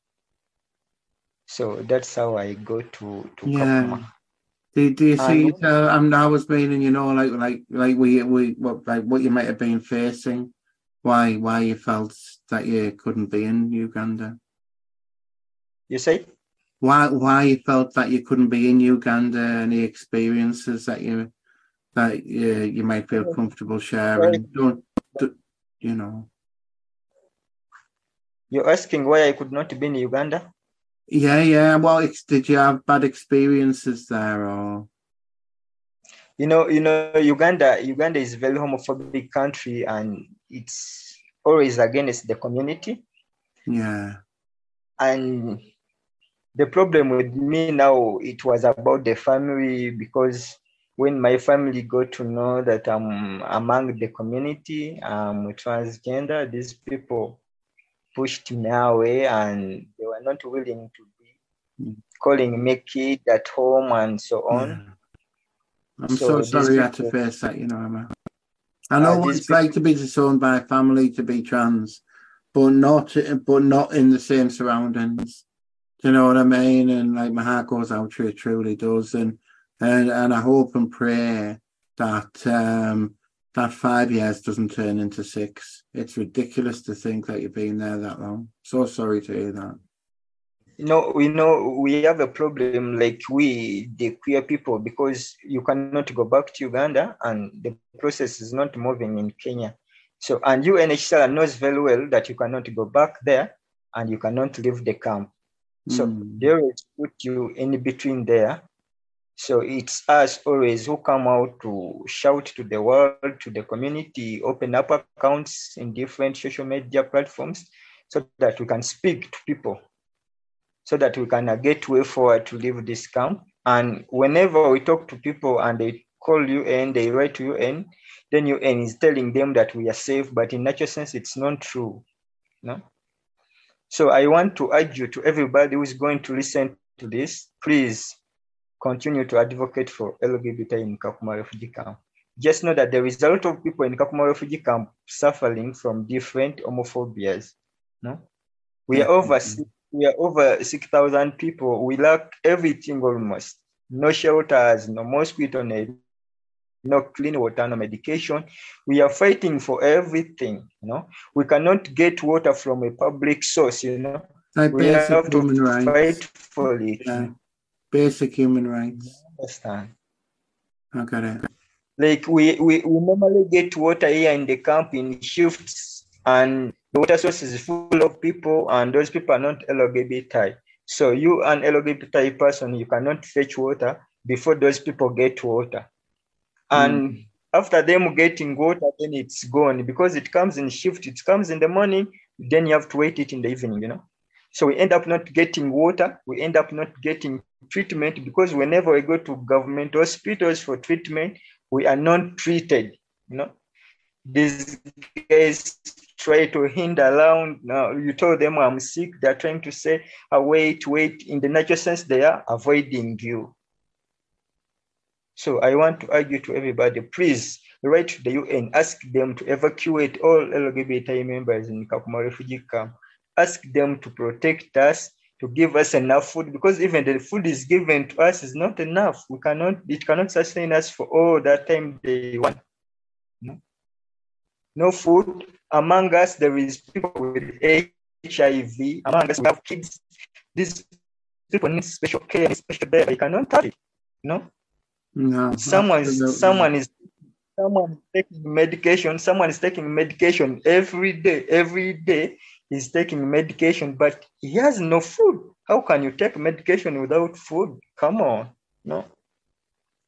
So that's how I go to, to Yeah. Kakuma. Do, do you see? And- Uh, I'm I was meaning, you know, like like like we we what like what you might have been facing, why why you felt that you couldn't be in Uganda. You say? Why why you felt that you couldn't be in Uganda? Any experiences that you that you, you might feel comfortable sharing? Don't, do, you know? You're asking why I could not be in Uganda? Yeah, yeah. Well, ex- did you have bad experiences there, or? You know, you know, Uganda. Uganda is a very homophobic country, and it's always against the community. Yeah. And the problem with me now, it was about the family, because when my family got to know that I'm among the community, I'm transgender, these people pushed me away, and they were not willing to be calling me kid at home and so on. Yeah. I'm so, So sorry these you had to people- face that, you know, Emma. I know Uh, what these it's like to be disowned by a family, to be trans, but not but not in the same surroundings. Do you know what I mean? And like my heart goes out to you, it truly does. And and and I hope and pray that um that five years doesn't turn into six. It's ridiculous to think that you've been there that long. So sorry to hear that. You know, we know we have a problem, like we, the queer people, because you cannot go back to Uganda and the process is not moving in Kenya. So, and U N H C R knows very well that you cannot go back there and you cannot leave the camp. So Mm. they always put you in between there. So it's us always who come out to shout to the world, to the community, open up accounts in different social media platforms so that we can speak to people, so that we can get way forward to leave this camp. And whenever we talk to people and they call U N, they write to U N, then U N is telling them that we are safe, but in natural sense, it's not true. No? So I want to urge you, to everybody who is going to listen to this, please continue to advocate for L G B T in Kakuma refugee camp. Just know that there is a lot of people in Kakuma refugee camp suffering from different homophobias. No? We are over we are over six thousand people. We lack everything almost. No shelters, no mosquito net, no clean water, no medication. We are fighting for everything, you know. We cannot get water from a public source, you know. Like We basic have to human rights. fight for it. Yeah. Basic human rights. Understand? I got it. Like we, we, we normally get water here in the camp in shifts, and the water source is full of people, and those people are not L G B T. So you, an L G B T person, you cannot fetch water before those people get water. And mm. after them getting water, then it's gone, because it comes in shift. It comes in the morning, then you have to wait it in the evening, you know. So we end up not getting water. We end up not getting treatment, because whenever we go to government hospitals for treatment, we are not treated, you know. These guys try to hinder around. Now you told them I'm sick. They're trying to say, oh, wait, wait. In the natural sense, they are avoiding you. So I want to argue to everybody, please write to the U N, ask them to evacuate all L G B T members in Kakuma refugee camp. Ask them to protect us, to give us enough food, because even the food is given to us is not enough. We cannot, it cannot sustain us for all that time they want. No, no food. Among us, there is people with H I V. Among us, we have kids. These people need special care, special care. You cannot touch it. No. No. Someone, absolutely. someone is, someone is taking medication. Someone is taking medication every day. Every day he's taking medication, but he has no food. How can you take medication without food? Come on, no.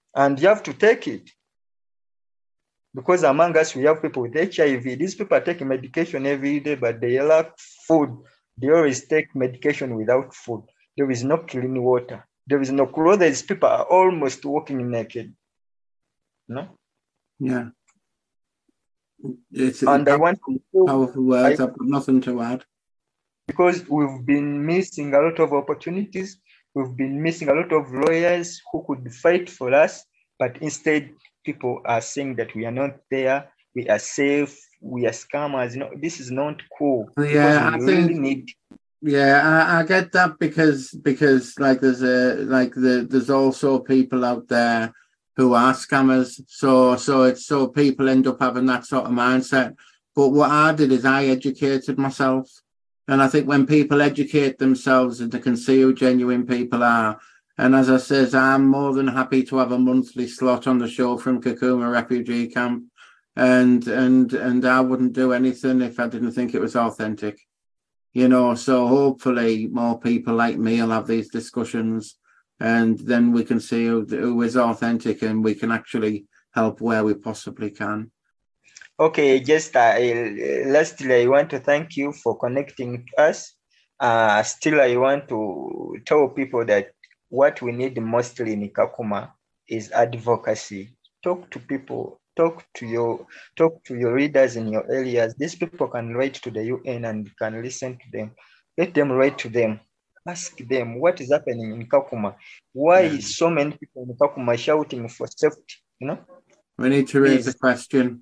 and you have to take it. Because among us, we have people with H I V. These people are taking medication every day, but they lack food. They always take medication without food. There is no clean water. There is no clothes. People are almost walking naked. No? Yeah. It's, and it's I want to powerful words. I, I've got nothing to add. Because we've been missing a lot of opportunities. We've been missing a lot of lawyers who could fight for us, but instead people are saying that we are not there, we are safe, we are scammers. No, this is not cool. Yeah, I really think. Need... Yeah, I, I get that because because like there's a like the there's also people out there who are scammers. So so it's so people end up having that sort of mindset. But what I did is I educated myself. And I think when people educate themselves and they can see who genuine people are, and as I says, I'm more than happy to have a monthly slot on the show from Kakuma refugee camp, and and and I wouldn't do anything if I didn't think it was authentic, you know. So hopefully more people like me will have these discussions, and then we can see who, who is authentic, and we can actually help where we possibly can. Okay, just uh, lastly, I want to thank you for connecting us. Uh, still, I want to tell people that what we need mostly in Kakuma is advocacy. Talk to people, talk to your, talk to your leaders in your areas. These people can write to the U N and can listen to them. Let them write to them. Ask them what is happening in Kakuma. Why yeah. so many people in Kakuma shouting for safety? You know, we need to raise the question.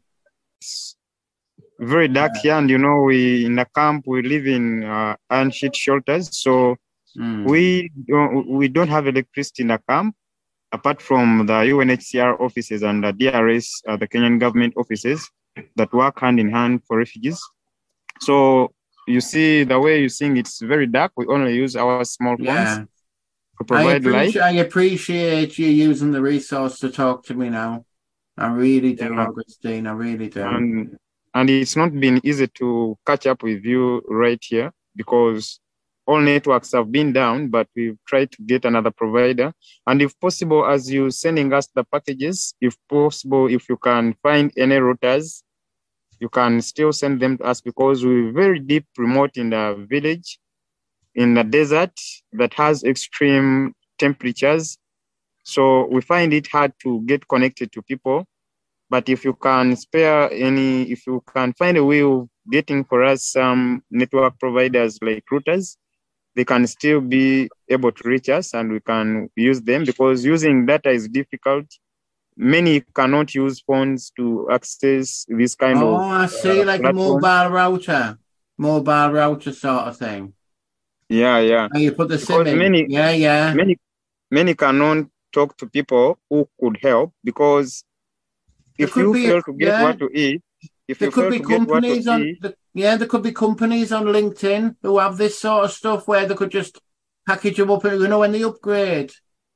Very dark yeah. here, and you know, we in a camp we live in uh, iron sheet shelters, so mm. we don't we don't have electricity in a camp apart from the U N H C R offices and the D R S, uh, the Kenyan government offices that work hand in hand for refugees. So you see the way you sing, it's very dark. We only use our small phones yeah. to provide I light. I appreciate you using the resource to talk to me now. I really do, yeah. Augustine. I really do. And, and it's not been easy to catch up with you right here because all networks have been down, but we've tried to get another provider. And if possible, as you sending us the packages, if possible, if you can find any routers, you can still send them to us because we're very deep remote in the village, in the desert that has extreme temperatures. So we find it hard to get connected to people. But if you can spare any, if you can find a way of getting for us some network providers like routers, they can still be able to reach us and we can use them because using data is difficult. Many cannot use phones to access this kind oh, of Oh, I see, uh, like platform. A mobile router, mobile router sort of thing. Yeah, yeah. And you put the SIM in. Many, yeah, yeah. Many, many cannot talk to people who could help because if you fail to get yeah. what to eat, if there you could fail be to get what to on, eat, the, yeah, there could be companies on LinkedIn who have this sort of stuff where they could just package them up, you know, when they upgrade.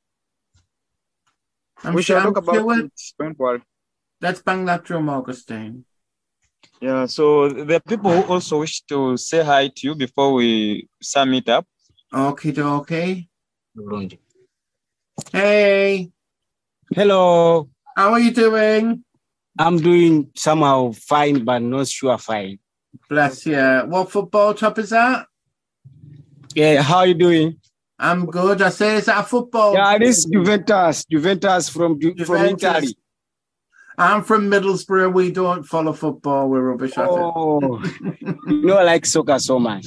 I'm we sure, shall talk I'm about sure it. Don't worry. Let's bang that drum, Augustine. Yeah, so there are people who also wish to say hi to you before we sum it up. Okie dokie. Hey. Hello. How are you doing? I'm doing somehow fine, but not sure fine. Bless you. What football top is that? Yeah, how are you doing? I'm good. I say, is that a football? Yeah, it is Juventus. Juventus from Juventus. from Italy. I'm from Middlesbrough. We don't follow football. We're rubbish at oh, it. You know, I like soccer so much.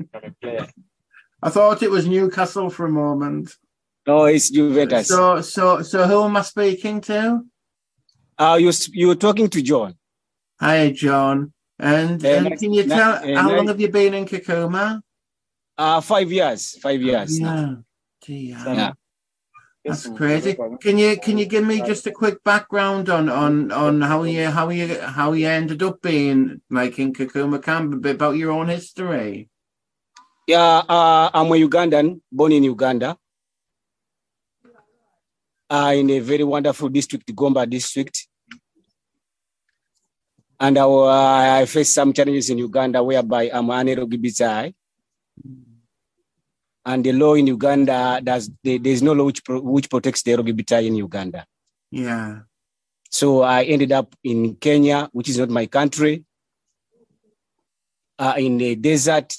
I thought it was Newcastle for a moment. No, it's Juventus. So, so, so, who am I speaking to? Uh, you you're talking to John. Hi, John. And, uh, and nice, can you tell uh, how nice. long have you been in Kakuma? Uh, five years. Five years. Yeah. Now. Yeah. That's crazy. Can you can you give me just a quick background on on on how you how you how you ended up being like in Kakuma camp, a bit about your own history? Yeah, uh, I'm a Ugandan, born in Uganda, uh, in a very wonderful district, Gomba district. And I, uh, I faced some challenges in Uganda, whereby I'm an L G B T I. And the law in Uganda, does there's no law which, pro, which protects the L G B T I in Uganda. Yeah. So I ended up in Kenya, which is not my country, uh, in the desert.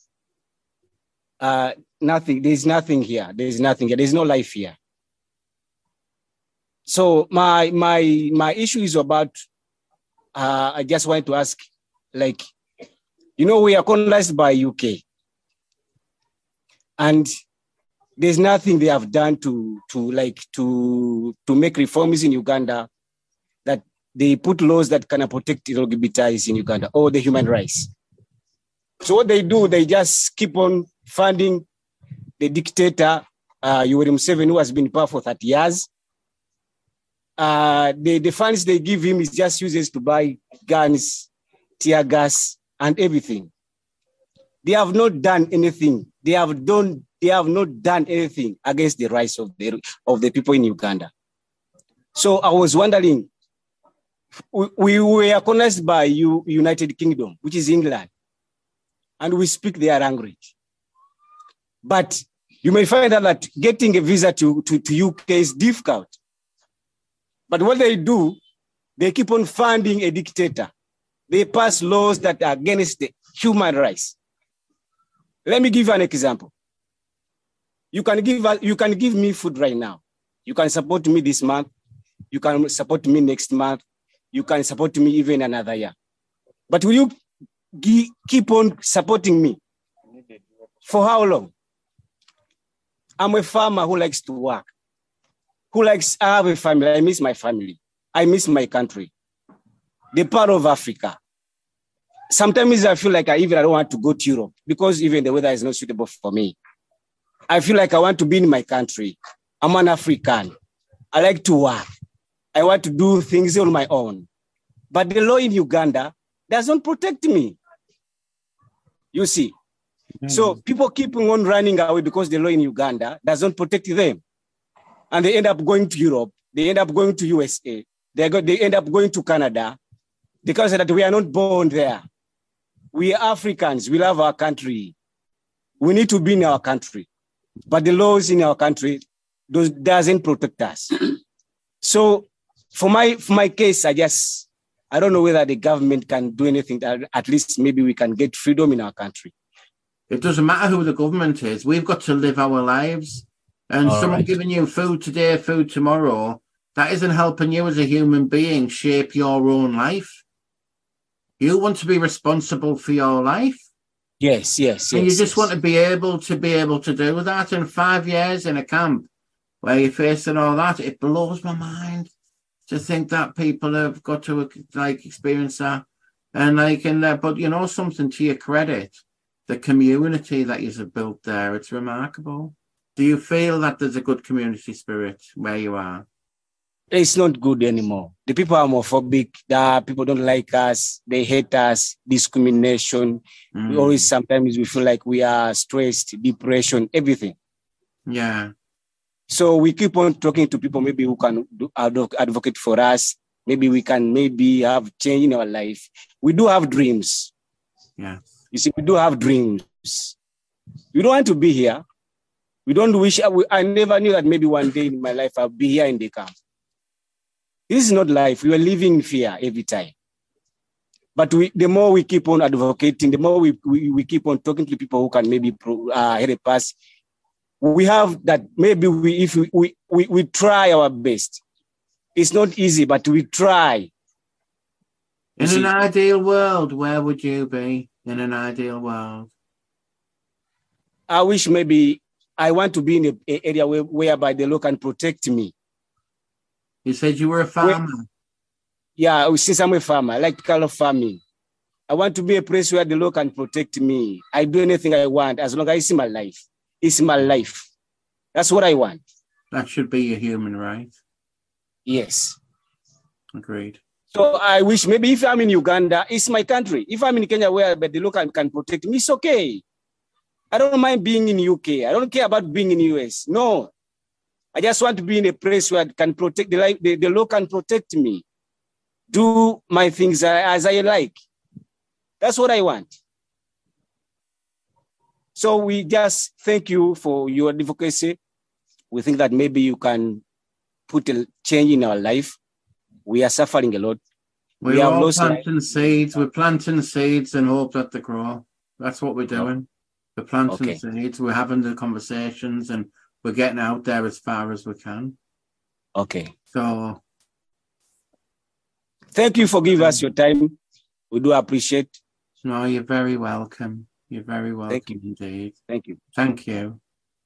Uh, nothing, there's nothing here. There's nothing here. There's no life here. So my my my issue is about, uh, I just wanted to ask, like, you know, we are colonized by U K. And there's nothing they have done to, to like, to, to make reforms in Uganda, that they put laws that can protect L G B T Is in Uganda, or the human rights. So what they do, they just keep on funding the dictator, uh, Yoweri Museveni, who has been in power for thirty years. Uh, the, the funds they give him is just uses to buy guns, tear gas, and everything. They have not done anything. They have done. They have not done anything against the rights of the of the people in Uganda. So I was wondering, we, we were colonized by U, United Kingdom, which is England, and we speak their language. But you may find out that getting a visa to, to, to U K is difficult. But what they do, they keep on funding a dictator. They pass laws that are against the human rights. Let me give you an example. You can give, you can give me food right now. You can support me this month. You can support me next month. You can support me even another year. But will you g- keep on supporting me? For how long? I'm a farmer who likes to work. Who likes, I have a family. I miss my family. I miss my country. The part of Africa. Sometimes I feel like I even I don't want to go to Europe because even the weather is not suitable for me. I feel like I want to be in my country. I'm an African. I like to work. I want to do things on my own. But the law in Uganda doesn't protect me. You see. Mm-hmm. So people keep on running away because the law in Uganda doesn't protect them. And they end up going to Europe. They end up going to U S A. They, go, they end up going to Canada because that we are not born there. We are Africans. We love our country. We need to be in our country. But the laws in our country those, doesn't protect us. So for my, for my case, I just, I don't know whether the government can do anything. That at least maybe we can get freedom in our country. It doesn't matter who the government is. We've got to live our lives. And All someone right. giving you food today, food tomorrow, that isn't helping you as a human being shape your own life. You want to be responsible for your life. Yes, yes, and yes. you just yes. want to be able to be able to do that. In five years in a camp where you're facing all that, it blows my mind to think that people have got to like experience that. And like, and uh, but you know something, to your credit, the community that you have built there, it's remarkable. Do you feel that there's a good community spirit where you are? It's not good anymore. The people are homophobic. The people don't like us. They hate us. Discrimination. Mm. We always, sometimes we feel like we are stressed, depression, everything. Yeah. So we keep on talking to people maybe who can do, advocate for us. Maybe we can maybe have change in our life. We do have dreams. Yeah. You see, we do have dreams. We don't want to be here. We don't wish, I never knew that maybe one day in my life I'll be here in the camp. This is not life. We are living in fear every time. But we, the more we keep on advocating, the more we, we, we keep on talking to people who can maybe pro, uh, help us, we have that maybe we, if we, we, we, we try our best. It's not easy, but we try. In an ideal world, where would you be in an ideal world? I wish maybe I want to be in an area where, whereby the law can protect me. You said you were a farmer. Where, yeah, since I'm a farmer, I like color farming. I want to be a place where the law can protect me. I do anything I want as long as it's my life. It's my life. That's what I want. That should be a human right. Yes. Agreed. So I wish maybe if I'm in Uganda, it's my country. If I'm in Kenya where but the law can, can protect me, it's okay. I don't mind being in U K. I don't care about being in U S. No. I just want to be in a place where it can protect the life, the, the law can protect me. Do my things as I like. That's what I want. So we just thank you for your advocacy. We think that maybe you can put a change in our life. We are suffering a lot. We're we have all lost planting life. seeds. We're planting seeds and hope that they grow. That's what we're doing. We're planting Okay. seeds. We're having the conversations and we're getting out there as far as we can. Okay. So thank you for giving us your time. We do appreciate. No, you're very welcome. You're very welcome. Thank you. Indeed. Thank you. Thank you.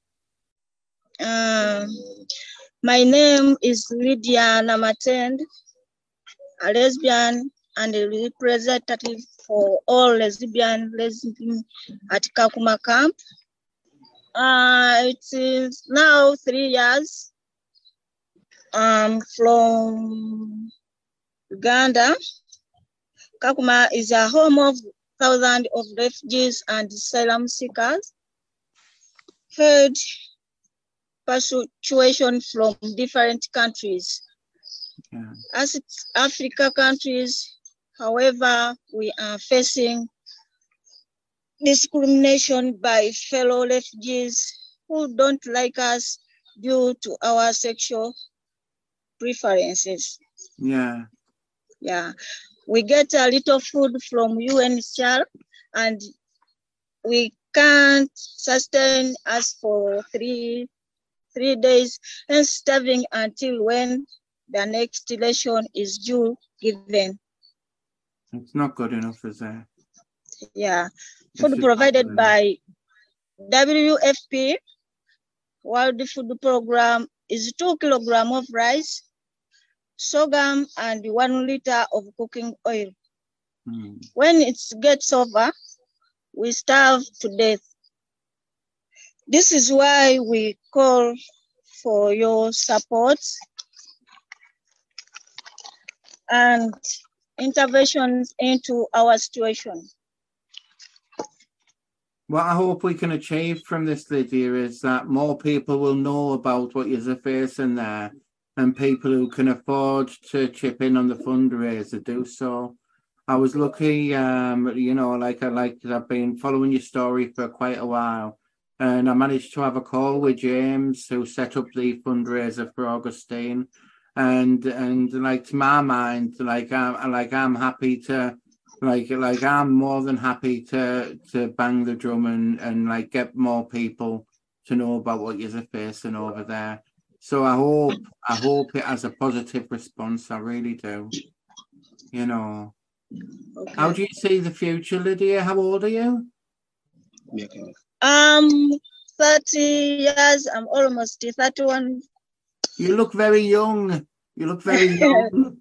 Um, my name is Lydia Namatend, a lesbian and a representative for all lesbian lesbian at Kakuma camp. Uh, it is now three years um, from Uganda. Kakuma is a home of thousands of refugees and asylum seekers, heard persecution from different countries. Yeah. As it's Africa countries, however, we are facing discrimination by fellow refugees who don't like us due to our sexual preferences. Yeah. Yeah. We get a little food from U N H C R and we can't sustain us for three three days and starving until when the next ration is due given. It's not good enough, is it? Yeah. It's Food just provided not good by W F P, World Food Program, is two kilograms of rice, sorghum, and one liter of cooking oil. Hmm. When it gets over, we starve to death. This is why we call for your support and interventions into our situation. What I hope we can achieve from this, Lydia, is that more people will know about what you're facing there, and people who can afford to chip in on the fundraiser do so. I was lucky, um, you know, like I like I've been following your story for quite a while, and I managed to have a call with James, who set up the fundraiser for Augustine, and and like to my mind, like I'm like I'm happy to. Like, like I'm more than happy to to bang the drum and, and like get more people to know about what you're facing over there. So I hope I hope it has a positive response. I really do. You know. Okay. How do you see the future, Lydia? How old are you? Um, thirty years. I'm almost thirty-one. You look very young. You look very young.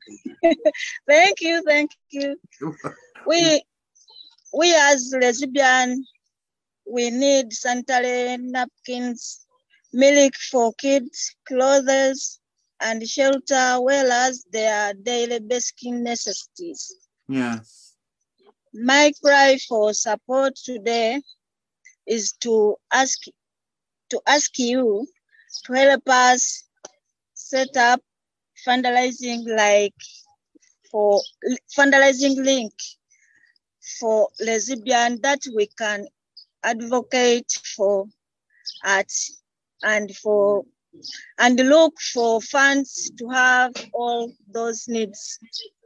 Thank you, thank you. We, we as lesbian, we need sanitary napkins, milk for kids, clothes, and shelter, well as their daily basic necessities. Yes. My cry for support today is to ask to ask you to help us set up fundraising like for fundraising link for lesbian that we can advocate for at and for and look for funds to have all those needs.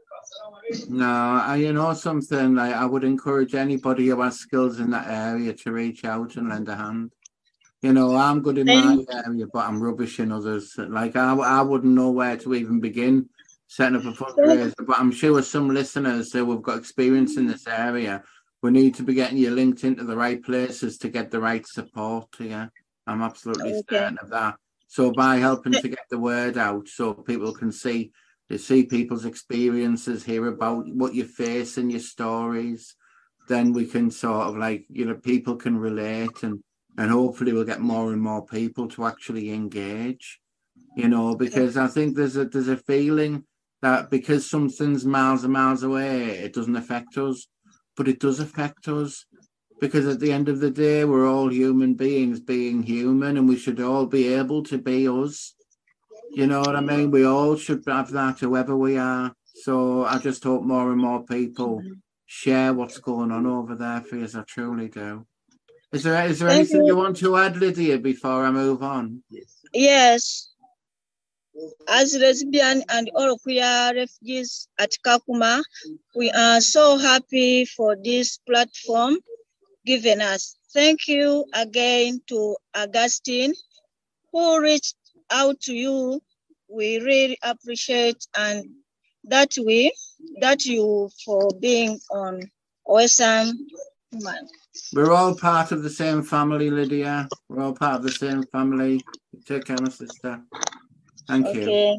No, I, you know something, I, I would encourage anybody who has skills in that area to reach out and lend a hand. You know, I'm good in my area, but I'm rubbish in others. Like, I, I wouldn't know where to even begin setting up a fundraiser, but I'm sure some listeners who have got experience in this area, we need to be getting you linked into the right places to get the right support here. I'm absolutely Okay. certain of that. So by helping to get the word out so people can see, they see people's experiences, hear about what you face in your stories, then we can sort of like, you know, people can relate and, and hopefully we'll get more and more people to actually engage, you know, because I think there's a, there's a feeling that because something's miles and miles away, it doesn't affect us, but it does affect us because at the end of the day, we're all human beings being human and we should all be able to be us. You know what I mean? We all should have that, whoever we are. So I just hope more and more people share what's going on over there for us. I truly do. Is there, is there Thank anything you. you want to add, Lydia, before I move on? Yes. as lesbian and all queer refugees at Kakuma, we are so happy for this platform given us. Thank you again to Augustine, who reached out to you. We really appreciate and that we, that you for being on Awesome Human. We're all part of the same family, Lydia. We're all part of the same family. Take care, my sister. Thank Okay.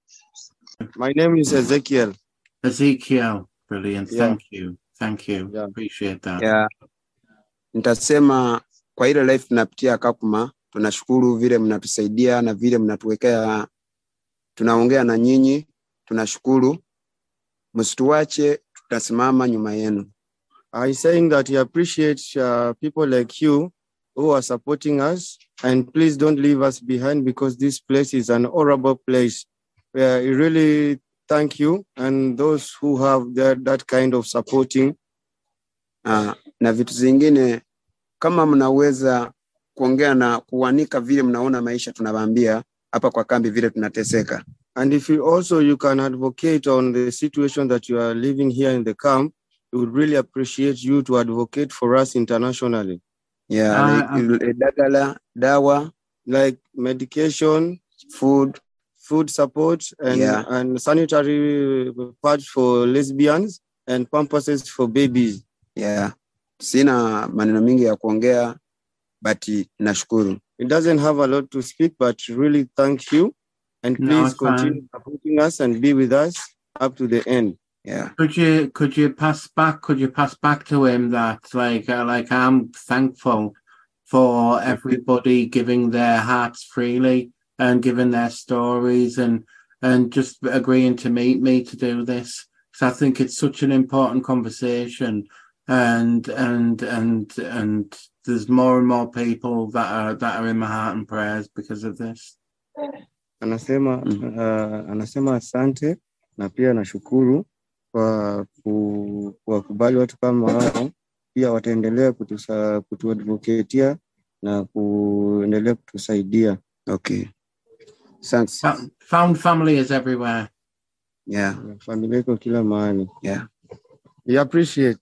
you. My name is Ezekiel. Ezekiel, brilliant. Yeah. Thank you. Thank you. Yeah. Appreciate that. Yeah. Nitasema kwa ile life tunapitia Kakuma, tunashukuru vile mnatusaidia na vile mnatuwekea, tunaongea na nyinyi, tunashukuru. Msituache, tutasimama nyuma yenu. I saying that you appreciate uh, people like you who are supporting us, and please don't leave us behind because this place is an horrible place. We really thank you and those who have that, that kind of supporting. Uh, na vitu zingine kama mnaweza kuongea na kuanika vile mnaona maisha tunawaambia hapa kwa kambi vile tunateseka. And if you also you can advocate on the situation that you are living here in the camp, we would really appreciate you to advocate for us internationally. Yeah, uh, like dagala, dawa, like medication, food, food support, and yeah. and sanitary pads for lesbians and pampers for babies. Yeah, sina maneno mingi ya kuongea, but nashukuru. It doesn't have a lot to speak, but really thank you, and please no, continue fine. supporting us and be with us up to the end. Yeah. Could you could you pass back? Could you pass back to him that like uh, like I'm thankful for everybody giving their hearts freely and giving their stories and and just agreeing to meet me to do this. So I think it's such an important conversation, and and and and there's more and more people that are that are in my heart and prayers because of this. Anasema mm. uh, anasema asante na pia nashukuru kwa kuwakubali watu kama hao, pia wataendelea kutusa kutuadvocatea na kuendelea kutusaidia. Okay. Thanks. Found family is everywhere. Yeah. Familia iko kila mahali. Yeah. We appreciate.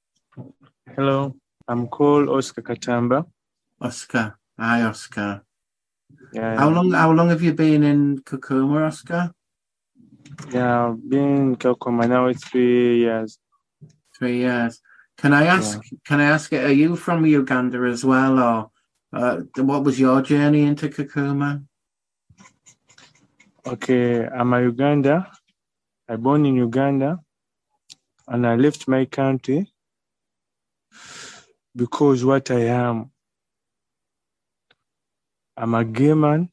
Hello, I'm called Oscar Katamba. Oscar. Hi, Oscar. Yeah. How long how long have you been in Kakuma, Oscar? Yeah, I've been in Kakuma now it's three years. Three years. Can I ask? Yeah. Can I ask? Are you from Uganda as well, or uh, what was your journey into Kakuma? Okay, I'm a Uganda. I born in Uganda, and I left my country because what I am. I'm a gay man.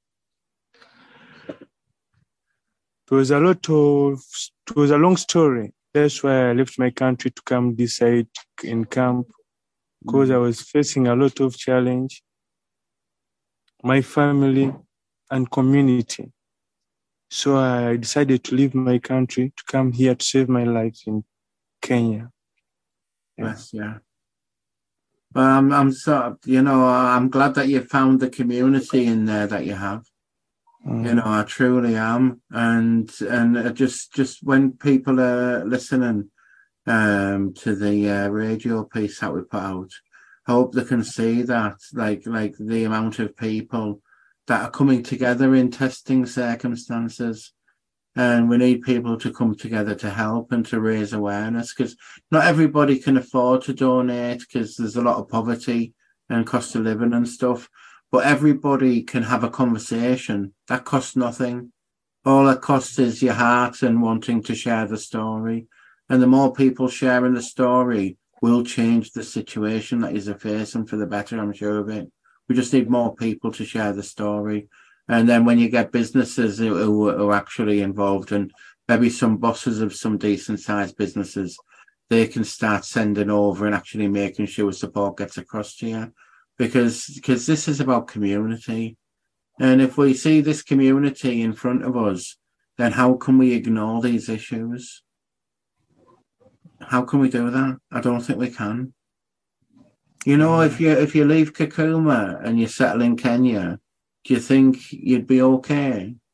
It was a lot of, it was a long story. That's why I left my country to come this side in camp, because I was facing a lot of challenge, my family and community. So I decided to leave my country to come here to save my life in Kenya. Yes, yeah. Well, I'm, I'm so, you know, I'm glad that you found the community in there that you have. Mm. You know, I truly am, and and just just when people are listening um, to the uh, radio piece that we put out, I hope they can see that, like like the amount of people that are coming together in testing circumstances, and we need people to come together to help and to raise awareness, because not everybody can afford to donate because there's a lot of poverty and cost of living and stuff. But everybody can have a conversation. That costs nothing. All that costs is your heart and wanting to share the story. And the more people sharing the story will change the situation that you're facing for the better, I'm sure of it. We just need more people to share the story. And then when you get businesses who, who are actually involved, and maybe some bosses of some decent sized businesses, they can start sending over and actually making sure support gets across to you. Because because this is about community. And if we see this community in front of us, then how can we ignore these issues? How can we do that? I don't think we can. You know, if you if you leave Kakuma and you settle in Kenya, do you think you'd be okay?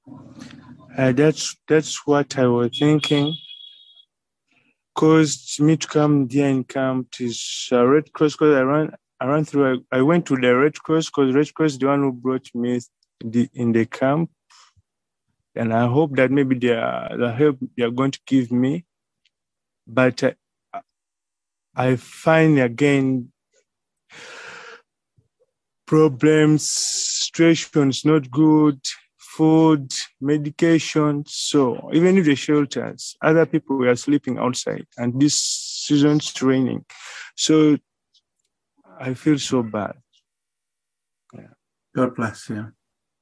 Uh, that's that's what I was thinking. Cause me to come there in camp is uh, Red Cross. Cause I ran, I ran through. I, I went to the Red Cross. Cause Red Cross the one who brought me the, in the camp, and I hope that maybe they are, the help they are going to give me. But uh, I find again problems, situations not good, food, medication. So even if the shelters, other people were sleeping outside, and this season's raining. So I feel so bad. Yeah. God bless you.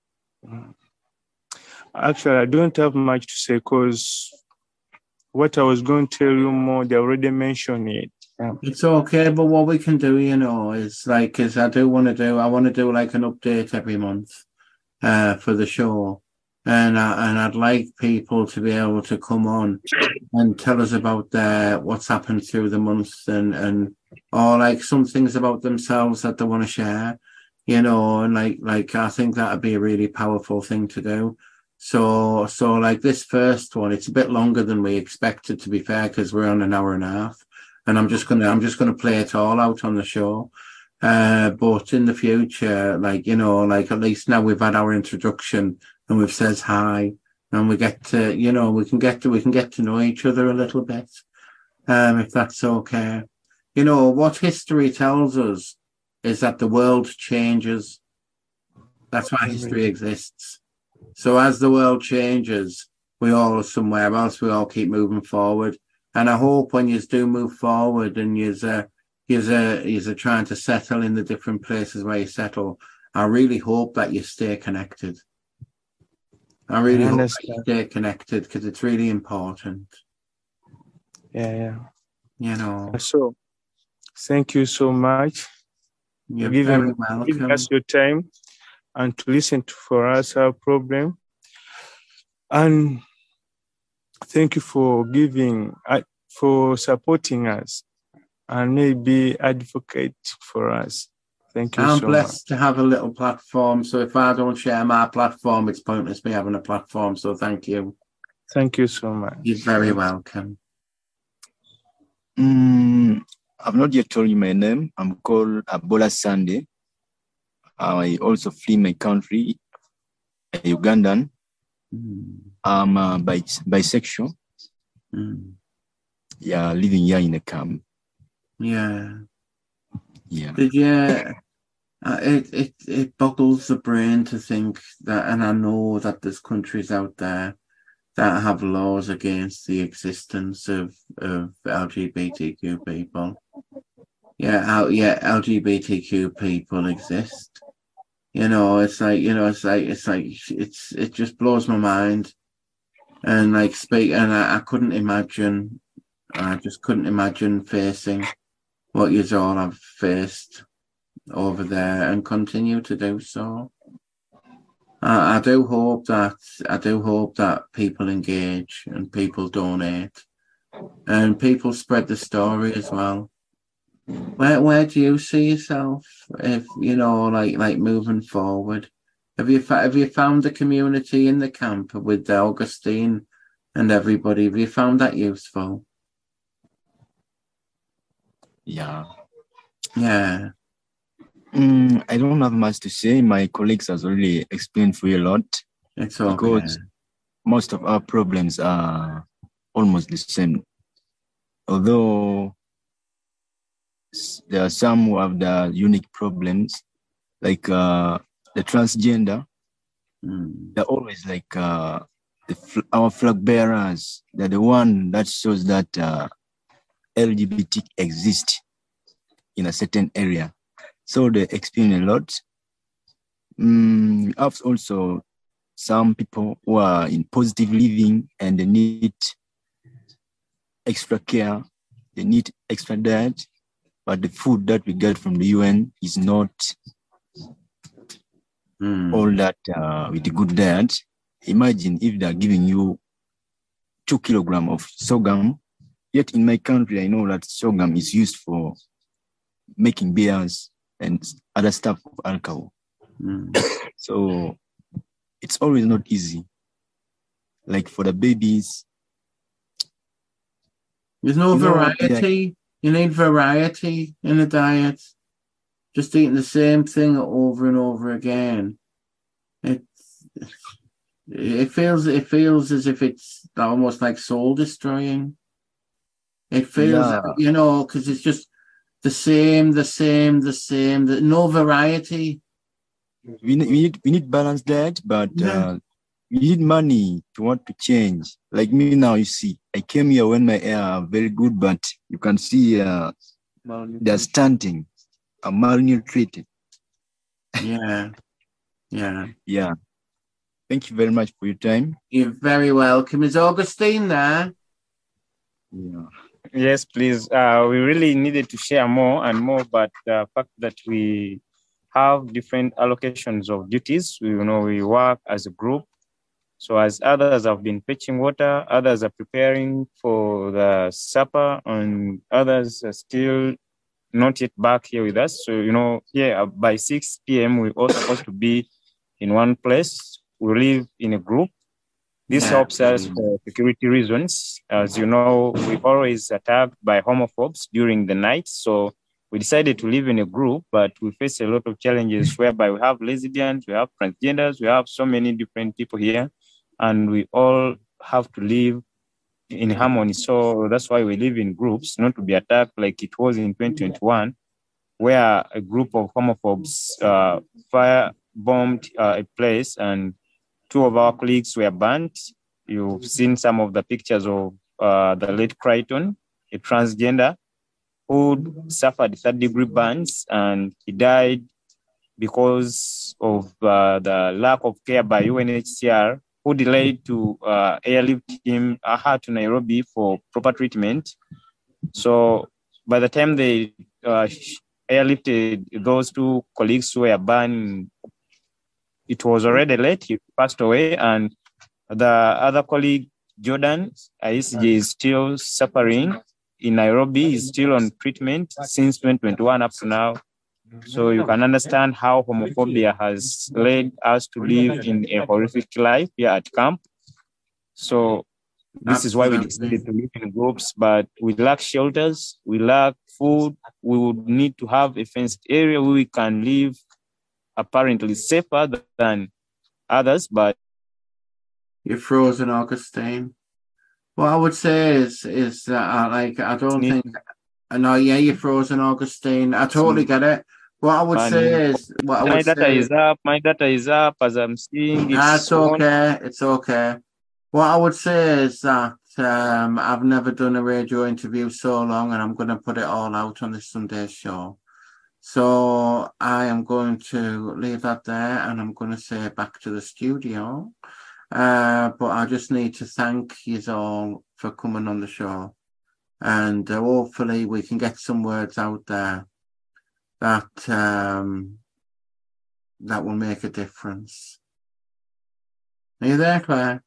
Actually, I don't have much to say because what I was going to tell you more, they already mentioned it. Yeah. It's okay, but what we can do, you know, is like, is I do want to do, I want to do like an update every month uh, for the show. And, I, and I'd like people to be able to come on and tell us about their, what's happened through the month and, and, or like some things about themselves that they want to share, you know, and like, like, I think that'd be a really powerful thing to do. So, so like this first one, it's a bit longer than we expected, to be fair, because we're on an hour and a half. And I'm just gonna, I'm just gonna play it all out on the show. Uh, but in the future, like, you know, like at least now we've had our introduction and we've said hi, and we get to, you know, we can get to, we can get to know each other a little bit, um, if that's okay. You know, what history tells us is that the world changes. That's why history exists. So as the world changes, we all are somewhere else. We all keep moving forward. And I hope when you do move forward and you're uh, you're, uh, you're trying to settle in the different places where you settle, I really hope that you stay connected. I really I hope that you stay connected because it's really important. Yeah, yeah. You know. So, thank you so much. You're giving, very welcome. Giving us your time and to listen to, for us our problem. And thank you for giving, uh, for supporting us and maybe advocate for us. Thank you I'm so blessed much. to have a little platform. So if I don't share my platform, it's pointless me having a platform. So thank you. Thank you so much. You're very welcome. Mm, I've not yet told you my name. I'm called Abola Sunday. I also flee my country, a Ugandan. Mm. I'm uh, bis- bisexual. Mm. Yeah, living here in a camp. Yeah. Yeah. Did you? Uh, it it it boggles the brain to think that, and I know that there's countries out there that have laws against the existence of of L G B T Q people. Yeah, how yeah L G B T Q people exist. You know, it's like, you know, it's like, it's like, it's, it just blows my mind. And like, speak, and I, I couldn't imagine, I just couldn't imagine facing what you all have faced over there and continue to do so. I, I do hope that, I do hope that people engage and people donate and people spread the story as well. Where where do you see yourself if you know like like moving forward? Have you have you found the community in the camp with Augustine and everybody? Have you found that useful? Yeah. Yeah. Mm, I don't have much to say. My colleagues has already explained for you a lot. It's okay. Because most of our problems are almost the same. Although there are some who have the unique problems, like uh, the transgender. Mm. They're always like uh, the fl- our flag bearers. They're the one that shows that uh, L G B T exists in a certain area. So they experience a lot. Mm, have also some people who are in positive living and they need extra care. They need extra diet. But the food that we get from the U N is not mm. all that uh, with a good diet. Imagine if they're giving you two kilograms of sorghum. Yet in my country, I know that sorghum is used for making beers and other stuff of alcohol. Mm. So it's always not easy. like for the babies. There's no You know, variety. yeah. You need variety in a diet. Just eating the same thing over and over again. It it feels it feels as if it's almost like soul destroying. It feels, Yeah. you know, because it's just the same, the same, the same. The, no variety. We need, we need we need balanced diet, but Yeah. uh, we need money to want to change. Like me now, you see, I came here when my hair are very good, but you can see uh, they're stunting. I'm malnutrited. Yeah, yeah. Yeah. Thank you very much for your time. You're very welcome. Is Augustine there? Yeah. Yes, please. Uh, we really needed to share more and more, but the fact that we have different allocations of duties, we, you know, we work as a group. So as others have been fetching water, others are preparing for the supper, and others are still not yet back here with us. So, you know, here by six p.m., we're all supposed to be in one place. We live in a group. This Yeah. helps us for security reasons. As you know, we always attacked by homophobes during the night. So we decided to live in a group, but we face a lot of challenges whereby we have lesbians, we have transgenders, we have so many different people here, and we all have to live in harmony. So that's why we live in groups, not to be attacked like it was in twenty twenty-one, where a group of homophobes uh, fire bombed uh, a place and two of our colleagues were burnt. You've seen some of the pictures of uh, the late Crichton, a transgender who suffered third degree burns, and he died because of uh, the lack of care by U N H C R, who delayed to uh, airlift him uh, her to Nairobi for proper treatment. So by the time they uh, airlifted those two colleagues who were burned, it was already late. He passed away, and the other colleague, Jordan, I S J, is still suffering in Nairobi. He's still on treatment since twenty twenty-one up to now. So you can understand how homophobia has led us to live in a horrific life here at camp. So this is why we decided to live in groups, but we lack shelters, we lack food. We would need to have a fenced area where we can live apparently safer than others, but You're frozen, Augustine. What I would say is, is that I, like, I don't think, no, yeah, you're frozen, Augustine. I totally get it. What I would say is, what I my would data say is up, my data is up as I'm seeing. That's okay. It's okay. What I would say is that um, I've never done a radio interview so long, and I'm going to put it all out on this Sunday show. So I am going to leave that there, and I'm going to say back to the studio. Uh, but I just need to thank you all for coming on the show, and uh, hopefully we can get some words out there that um, that will make a difference. Are you there, Claire?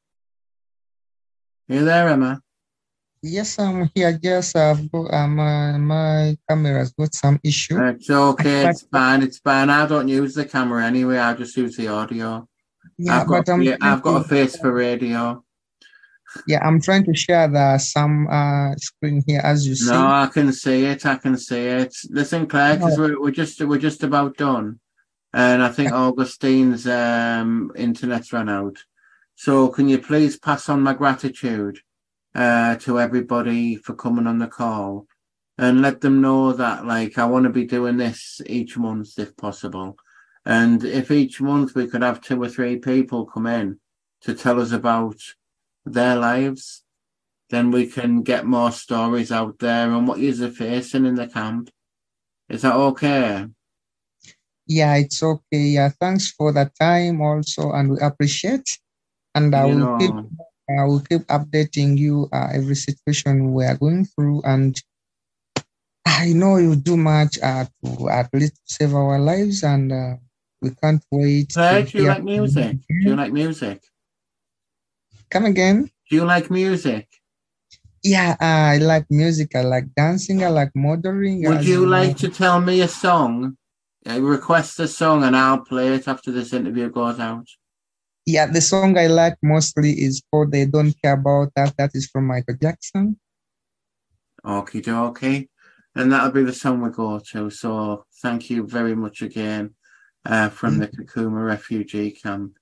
Are you there, Emma? Yes, I'm here. Just uh, uh, my my camera's got some issue. It's okay. It's fine. It's fine. I don't use the camera anyway. I just use the audio. Yeah, I've got, but I'm yeah, I've got a to, face for radio. Yeah, I'm trying to share the some uh, screen here, as you see. No, I can see it. I can see it. Listen, Claire, because No. we're, we're just we're just about done, and I think Augustine's um, internet's run out. So, can you please pass on my gratitude uh, to everybody for coming on the call, and let them know that, like, I want to be doing this each month if possible, and if each month we could have two or three people come in to tell us about their lives, then we can get more stories out there on what you're facing in the camp. Is that okay? Yeah, it's okay. Yeah, thanks for the time also, and we appreciate. And I You will know, keep I will keep updating you uh, every situation we are going through. And I know you do much uh, to at least save our lives, and uh, we can't wait. Claire, to do you hear like music? from Do you like music? Come again? Do you like music? Yeah, uh, I like music. I like dancing. I like modeling. Would as you know. like to tell me a song? Uh, request a song and I'll play it after this interview goes out. Yeah, the song I like mostly is called They Don't Care About That. That is from Michael Jackson. Okie dokie. And that'll be the song we go to. So thank you very much again uh, from the Kakuma refugee camp.